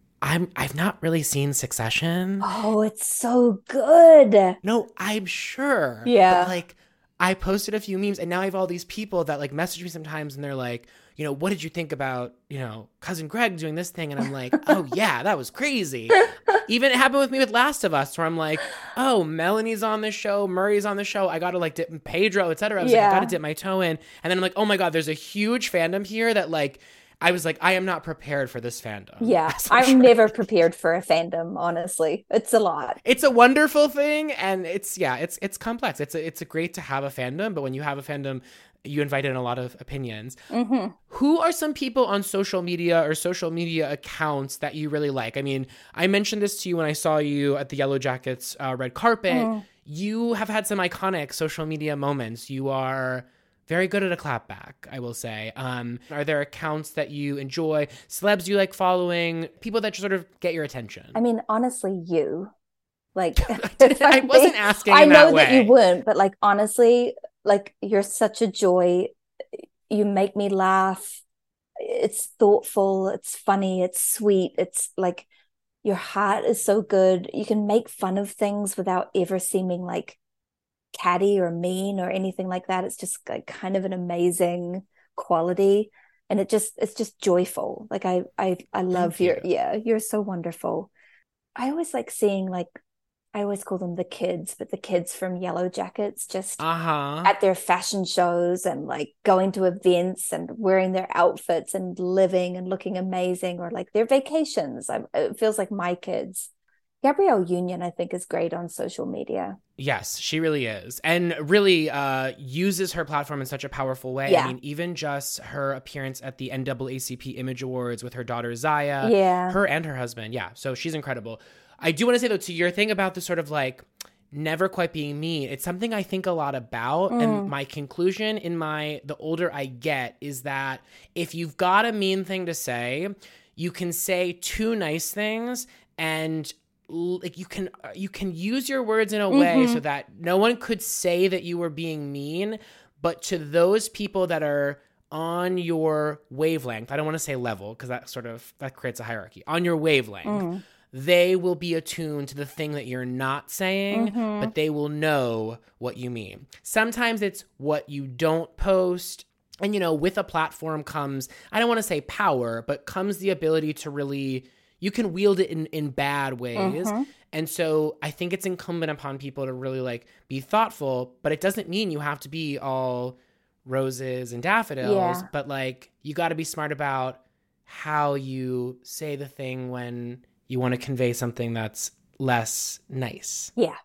I've not really seen Succession. Oh, it's so good. No, I'm sure. Yeah. But like I posted a few memes, and now I have all these people that like message me sometimes, and they're like, you know, what did you think about, you know, Cousin Greg doing this thing? And I'm like, oh yeah, that was crazy. Even it happened with me with Last of Us, where I'm like, oh, Melanie's on the show, Murray's on the show. I got to like dip Pedro, etc. I was like, I got to dip my toe in. And then I'm like, oh my God, there's a huge fandom here that like, I was like, I am not prepared for this fandom. Yeah, I'm never prepared for a fandom, honestly. It's a lot. It's a wonderful thing, and it's complex. It's a great to have a fandom, but when you have a fandom, you invite in a lot of opinions. Who are some people on social media or social media accounts that you really like? I mean, I mentioned this to you when I saw you at the Yellow Jackets red carpet. You have had some iconic social media moments. You are very good at a clapback, I will say. Are there accounts that you enjoy, celebs you like following, people that sort of get your attention? I mean, honestly, you. Like, I wasn't asking I in know that that you way. weren't, but like, honestly, like, you're such a joy. You make me laugh. It's thoughtful. It's funny. It's sweet. It's like, your heart is so good. You can make fun of things without ever seeming like catty or mean or anything like that. It's just like kind of an amazing quality, and it's just joyful. Like I love you're so wonderful. I always like seeing, like, I always call them the kids, but the kids from Yellow Jackets just at their fashion shows and like going to events and wearing their outfits and living and looking amazing, or like their vacations. It feels like my kids. Gabrielle Union, I think, is great on social media. Yes, she really is. And really uses her platform in such a powerful way. Yeah. I mean, even just her appearance at the NAACP Image Awards with her daughter Zaya. Yeah. Her and her husband. Yeah, so she's incredible. I do want to say, though, to your thing about the sort of like never quite being mean, it's something I think a lot about. And my conclusion in the older I get is that if you've got a mean thing to say, you can say two nice things, and like you can use your words in a way so that no one could say that you were being mean, but to those people that are on your wavelength, I don't want to say level because that creates a hierarchy, on your wavelength, they will be attuned to the thing that you're not saying, but they will know what you mean. Sometimes it's what you don't post. And, you know, with a platform comes, I don't want to say power, but comes the ability to really, you can wield it in bad ways. And so I think it's incumbent upon people to really like be thoughtful, but it doesn't mean you have to be all roses and daffodils, but like you got to be smart about how you say the thing when you want to convey something that's less nice. Yeah.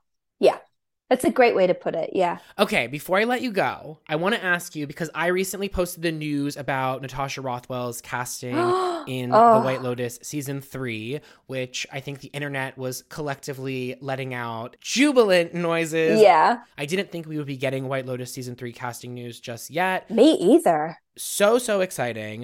That's a great way to put it. Yeah. Okay, before I let you go, I want to ask you, because I recently posted the news about Natasha Rothwell's casting in The White Lotus season 3, which I think the internet was collectively letting out jubilant noises. Yeah. I didn't think we would be getting White Lotus season 3 casting news just yet. Me either. So exciting.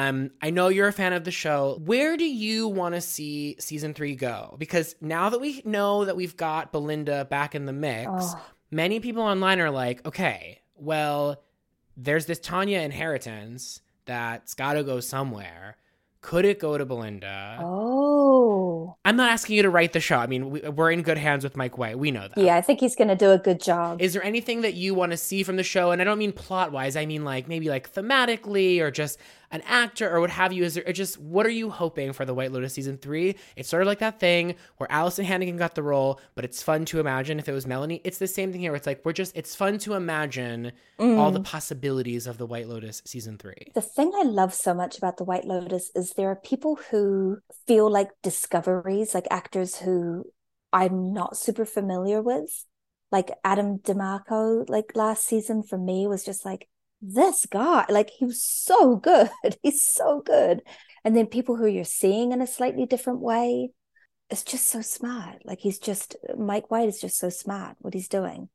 I know you're a fan of the show. Where do you want to see season 3 go? Because now that we know that we've got Belinda back in the mix, many people online are like, okay, well, there's this Tanya inheritance that's got to go somewhere. Could it go to Belinda? Oh. Oh. I'm not asking you to write the show. I mean, we're in good hands with Mike White. We know that. Yeah, I think he's going to do a good job. Is there anything that you want to see from the show? And I don't mean plot-wise. I mean like maybe like thematically or just an actor or what have you. Is there just what are you hoping for The White Lotus season 3? It's sort of like that thing where Allison Hannigan got the role, but it's fun to imagine if it was Melanie. It's the same thing here. Where it's like it's fun to imagine all the possibilities of The White Lotus season 3. The thing I love so much about The White Lotus is there are people who feel like discoveries, like actors who I'm not super familiar with. Like Adam DeMarco, like last season for me was just like, this guy, like he was so good. He's so good. And then people who you're seeing in a slightly different way, it's just so smart. Like Mike White is just so smart what he's doing.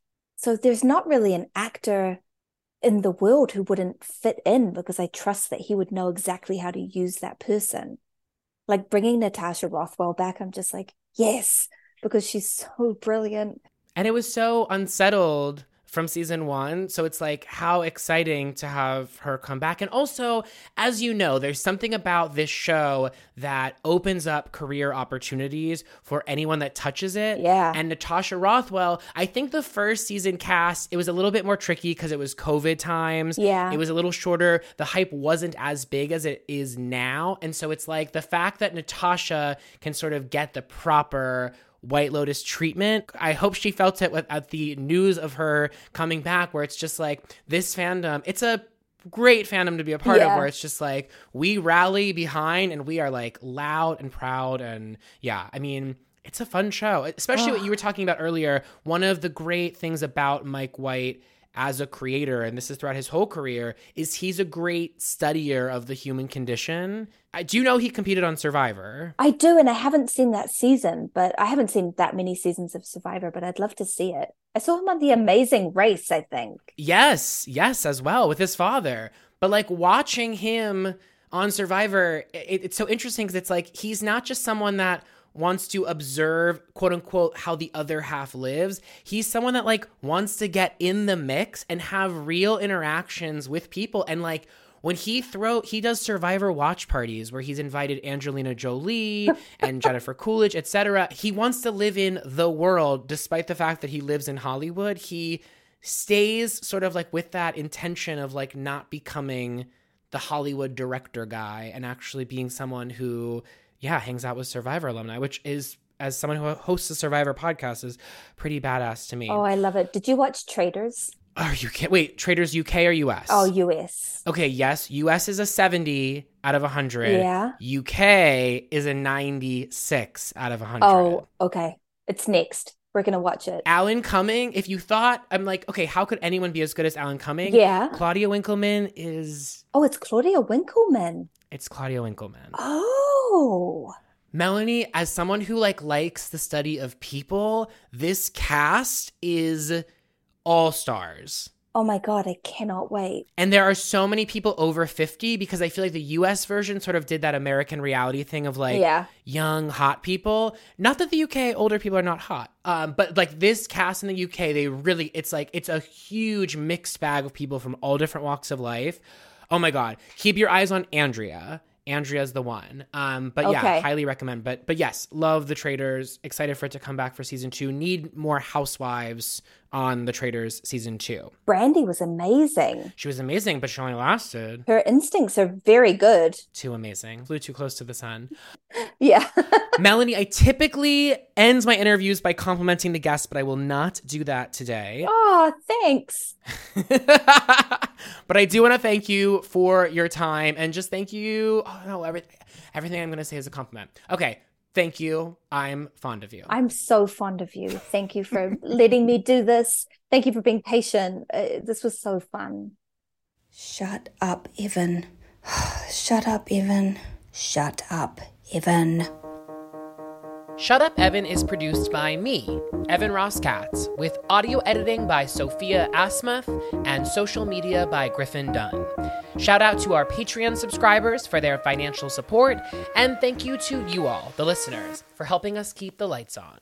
So there's not really an actor in the world who wouldn't fit in because I trust that he would know exactly how to use that person. Like bringing Natasha Rothwell back, I'm just like, yes, because she's so brilliant. And it was so unsettled from season 1. So it's like, how exciting to have her come back. And also, as you know, there's something about this show that opens up career opportunities for anyone that touches it. Yeah. And Natasha Rothwell, I think the first season cast, it was a little bit more tricky because it was COVID times. Yeah. It was a little shorter. The hype wasn't as big as it is now. And so it's like the fact that Natasha can sort of get the proper White Lotus treatment. I hope she felt it at the news of her coming back, where it's just like this fandom, it's a great fandom to be a part of, where it's just like we rally behind and we are like loud and proud. And yeah, I mean, it's a fun show, especially what you were talking about earlier. One of the great things about Mike White as a creator, and this is throughout his whole career, is he's a great studier of the human condition. Do you know he competed on Survivor? I do, and I haven't seen that season, but I haven't seen that many seasons of Survivor, but I'd love to see it. I saw him on The Amazing Race, I think. Yes, as well, with his father. But like watching him on Survivor, it's so interesting because it's like he's not just someone that wants to observe, quote unquote, how the other half lives. He's someone that like wants to get in the mix and have real interactions with people. And like when he does Survivor watch parties where he's invited Angelina Jolie and Jennifer Coolidge, etc. He wants to live in the world, despite the fact that he lives in Hollywood. He stays sort of like with that intention of like not becoming the Hollywood director guy and actually being someone who hangs out with Survivor alumni, which is, as someone who hosts a Survivor podcast, is pretty badass to me. Oh, I love it. Did you watch Traitors? Are you kidding? Wait, Traitors UK or US? Oh, US. Okay, yes. US is a 70 out of 100. Yeah. UK is a 96 out of 100. Oh, okay. It's next. We're going to watch it. Alan Cumming, if you thought, I'm like, okay, how could anyone be as good as Alan Cumming? Yeah. Claudia Winkleman is... Oh, it's Claudia Winkleman. It's Claudia Winkleman. Oh. Melanie, as someone who like likes the study of people, this cast is all stars. Oh my God, I cannot wait. And there are so many people over 50 because I feel like the US version sort of did that American reality thing of like young, hot people. Not that the UK older people are not hot, but like this cast in the UK, it's a huge mixed bag of people from all different walks of life. Oh my God. Keep your eyes on Andrea. Andrea's the one. Yeah, highly recommend. But yes, love The Traitors. Excited for it to come back for season 2. Need more housewives on The Traitors season 2. Brandy was amazing. She was amazing, but she only lasted. Her instincts are very good. Too amazing. Flew too close to the sun. Yeah. Melanie, I typically end my interviews by complimenting the guests, but I will not do that today. Oh, thanks. But I do want to thank you for your time and just thank you. Oh, no, everything I'm going to say is a compliment. Okay. Thank you. I'm fond of you. I'm so fond of you. Thank you for letting me do this. Thank you for being patient. This was so fun. Shut up, Evan. Shut up, Evan. Shut up, Evan. Shut Up, Evan is produced by me, Evan Ross Katz, with audio editing by Sophia Asmuth and social media by Griffin Dunn. Shout out to our Patreon subscribers for their financial support, and thank you to you all, the listeners, for helping us keep the lights on.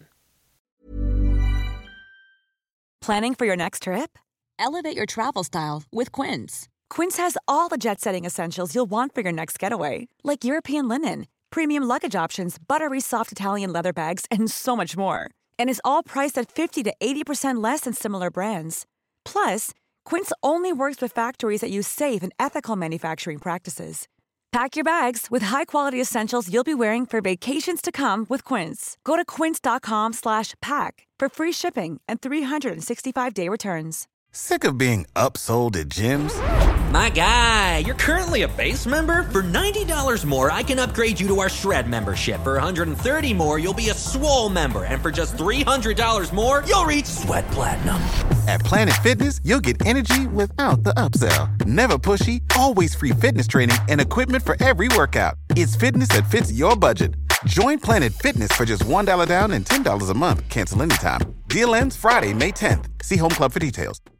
Planning for your next trip? Elevate your travel style with Quince. Quince has all the jet-setting essentials you'll want for your next getaway, like European linen, premium luggage options, buttery soft Italian leather bags, and so much more. And is all priced at 50 to 80% less than similar brands. Plus, Quince only works with factories that use safe and ethical manufacturing practices. Pack your bags with high-quality essentials you'll be wearing for vacations to come with Quince. Go to quince.com/pack for free shipping and 365-day returns. Sick of being upsold at gyms? My guy, you're currently a base member. For $90 more, I can upgrade you to our Shred membership. For $130 more, you'll be a Swole member. And for just $300 more, you'll reach Sweat Platinum. At Planet Fitness, you'll get energy without the upsell. Never pushy, always free fitness training and equipment for every workout. It's fitness that fits your budget. Join Planet Fitness for just $1 down and $10 a month. Cancel anytime. Deal ends Friday, May 10th. See Home Club for details.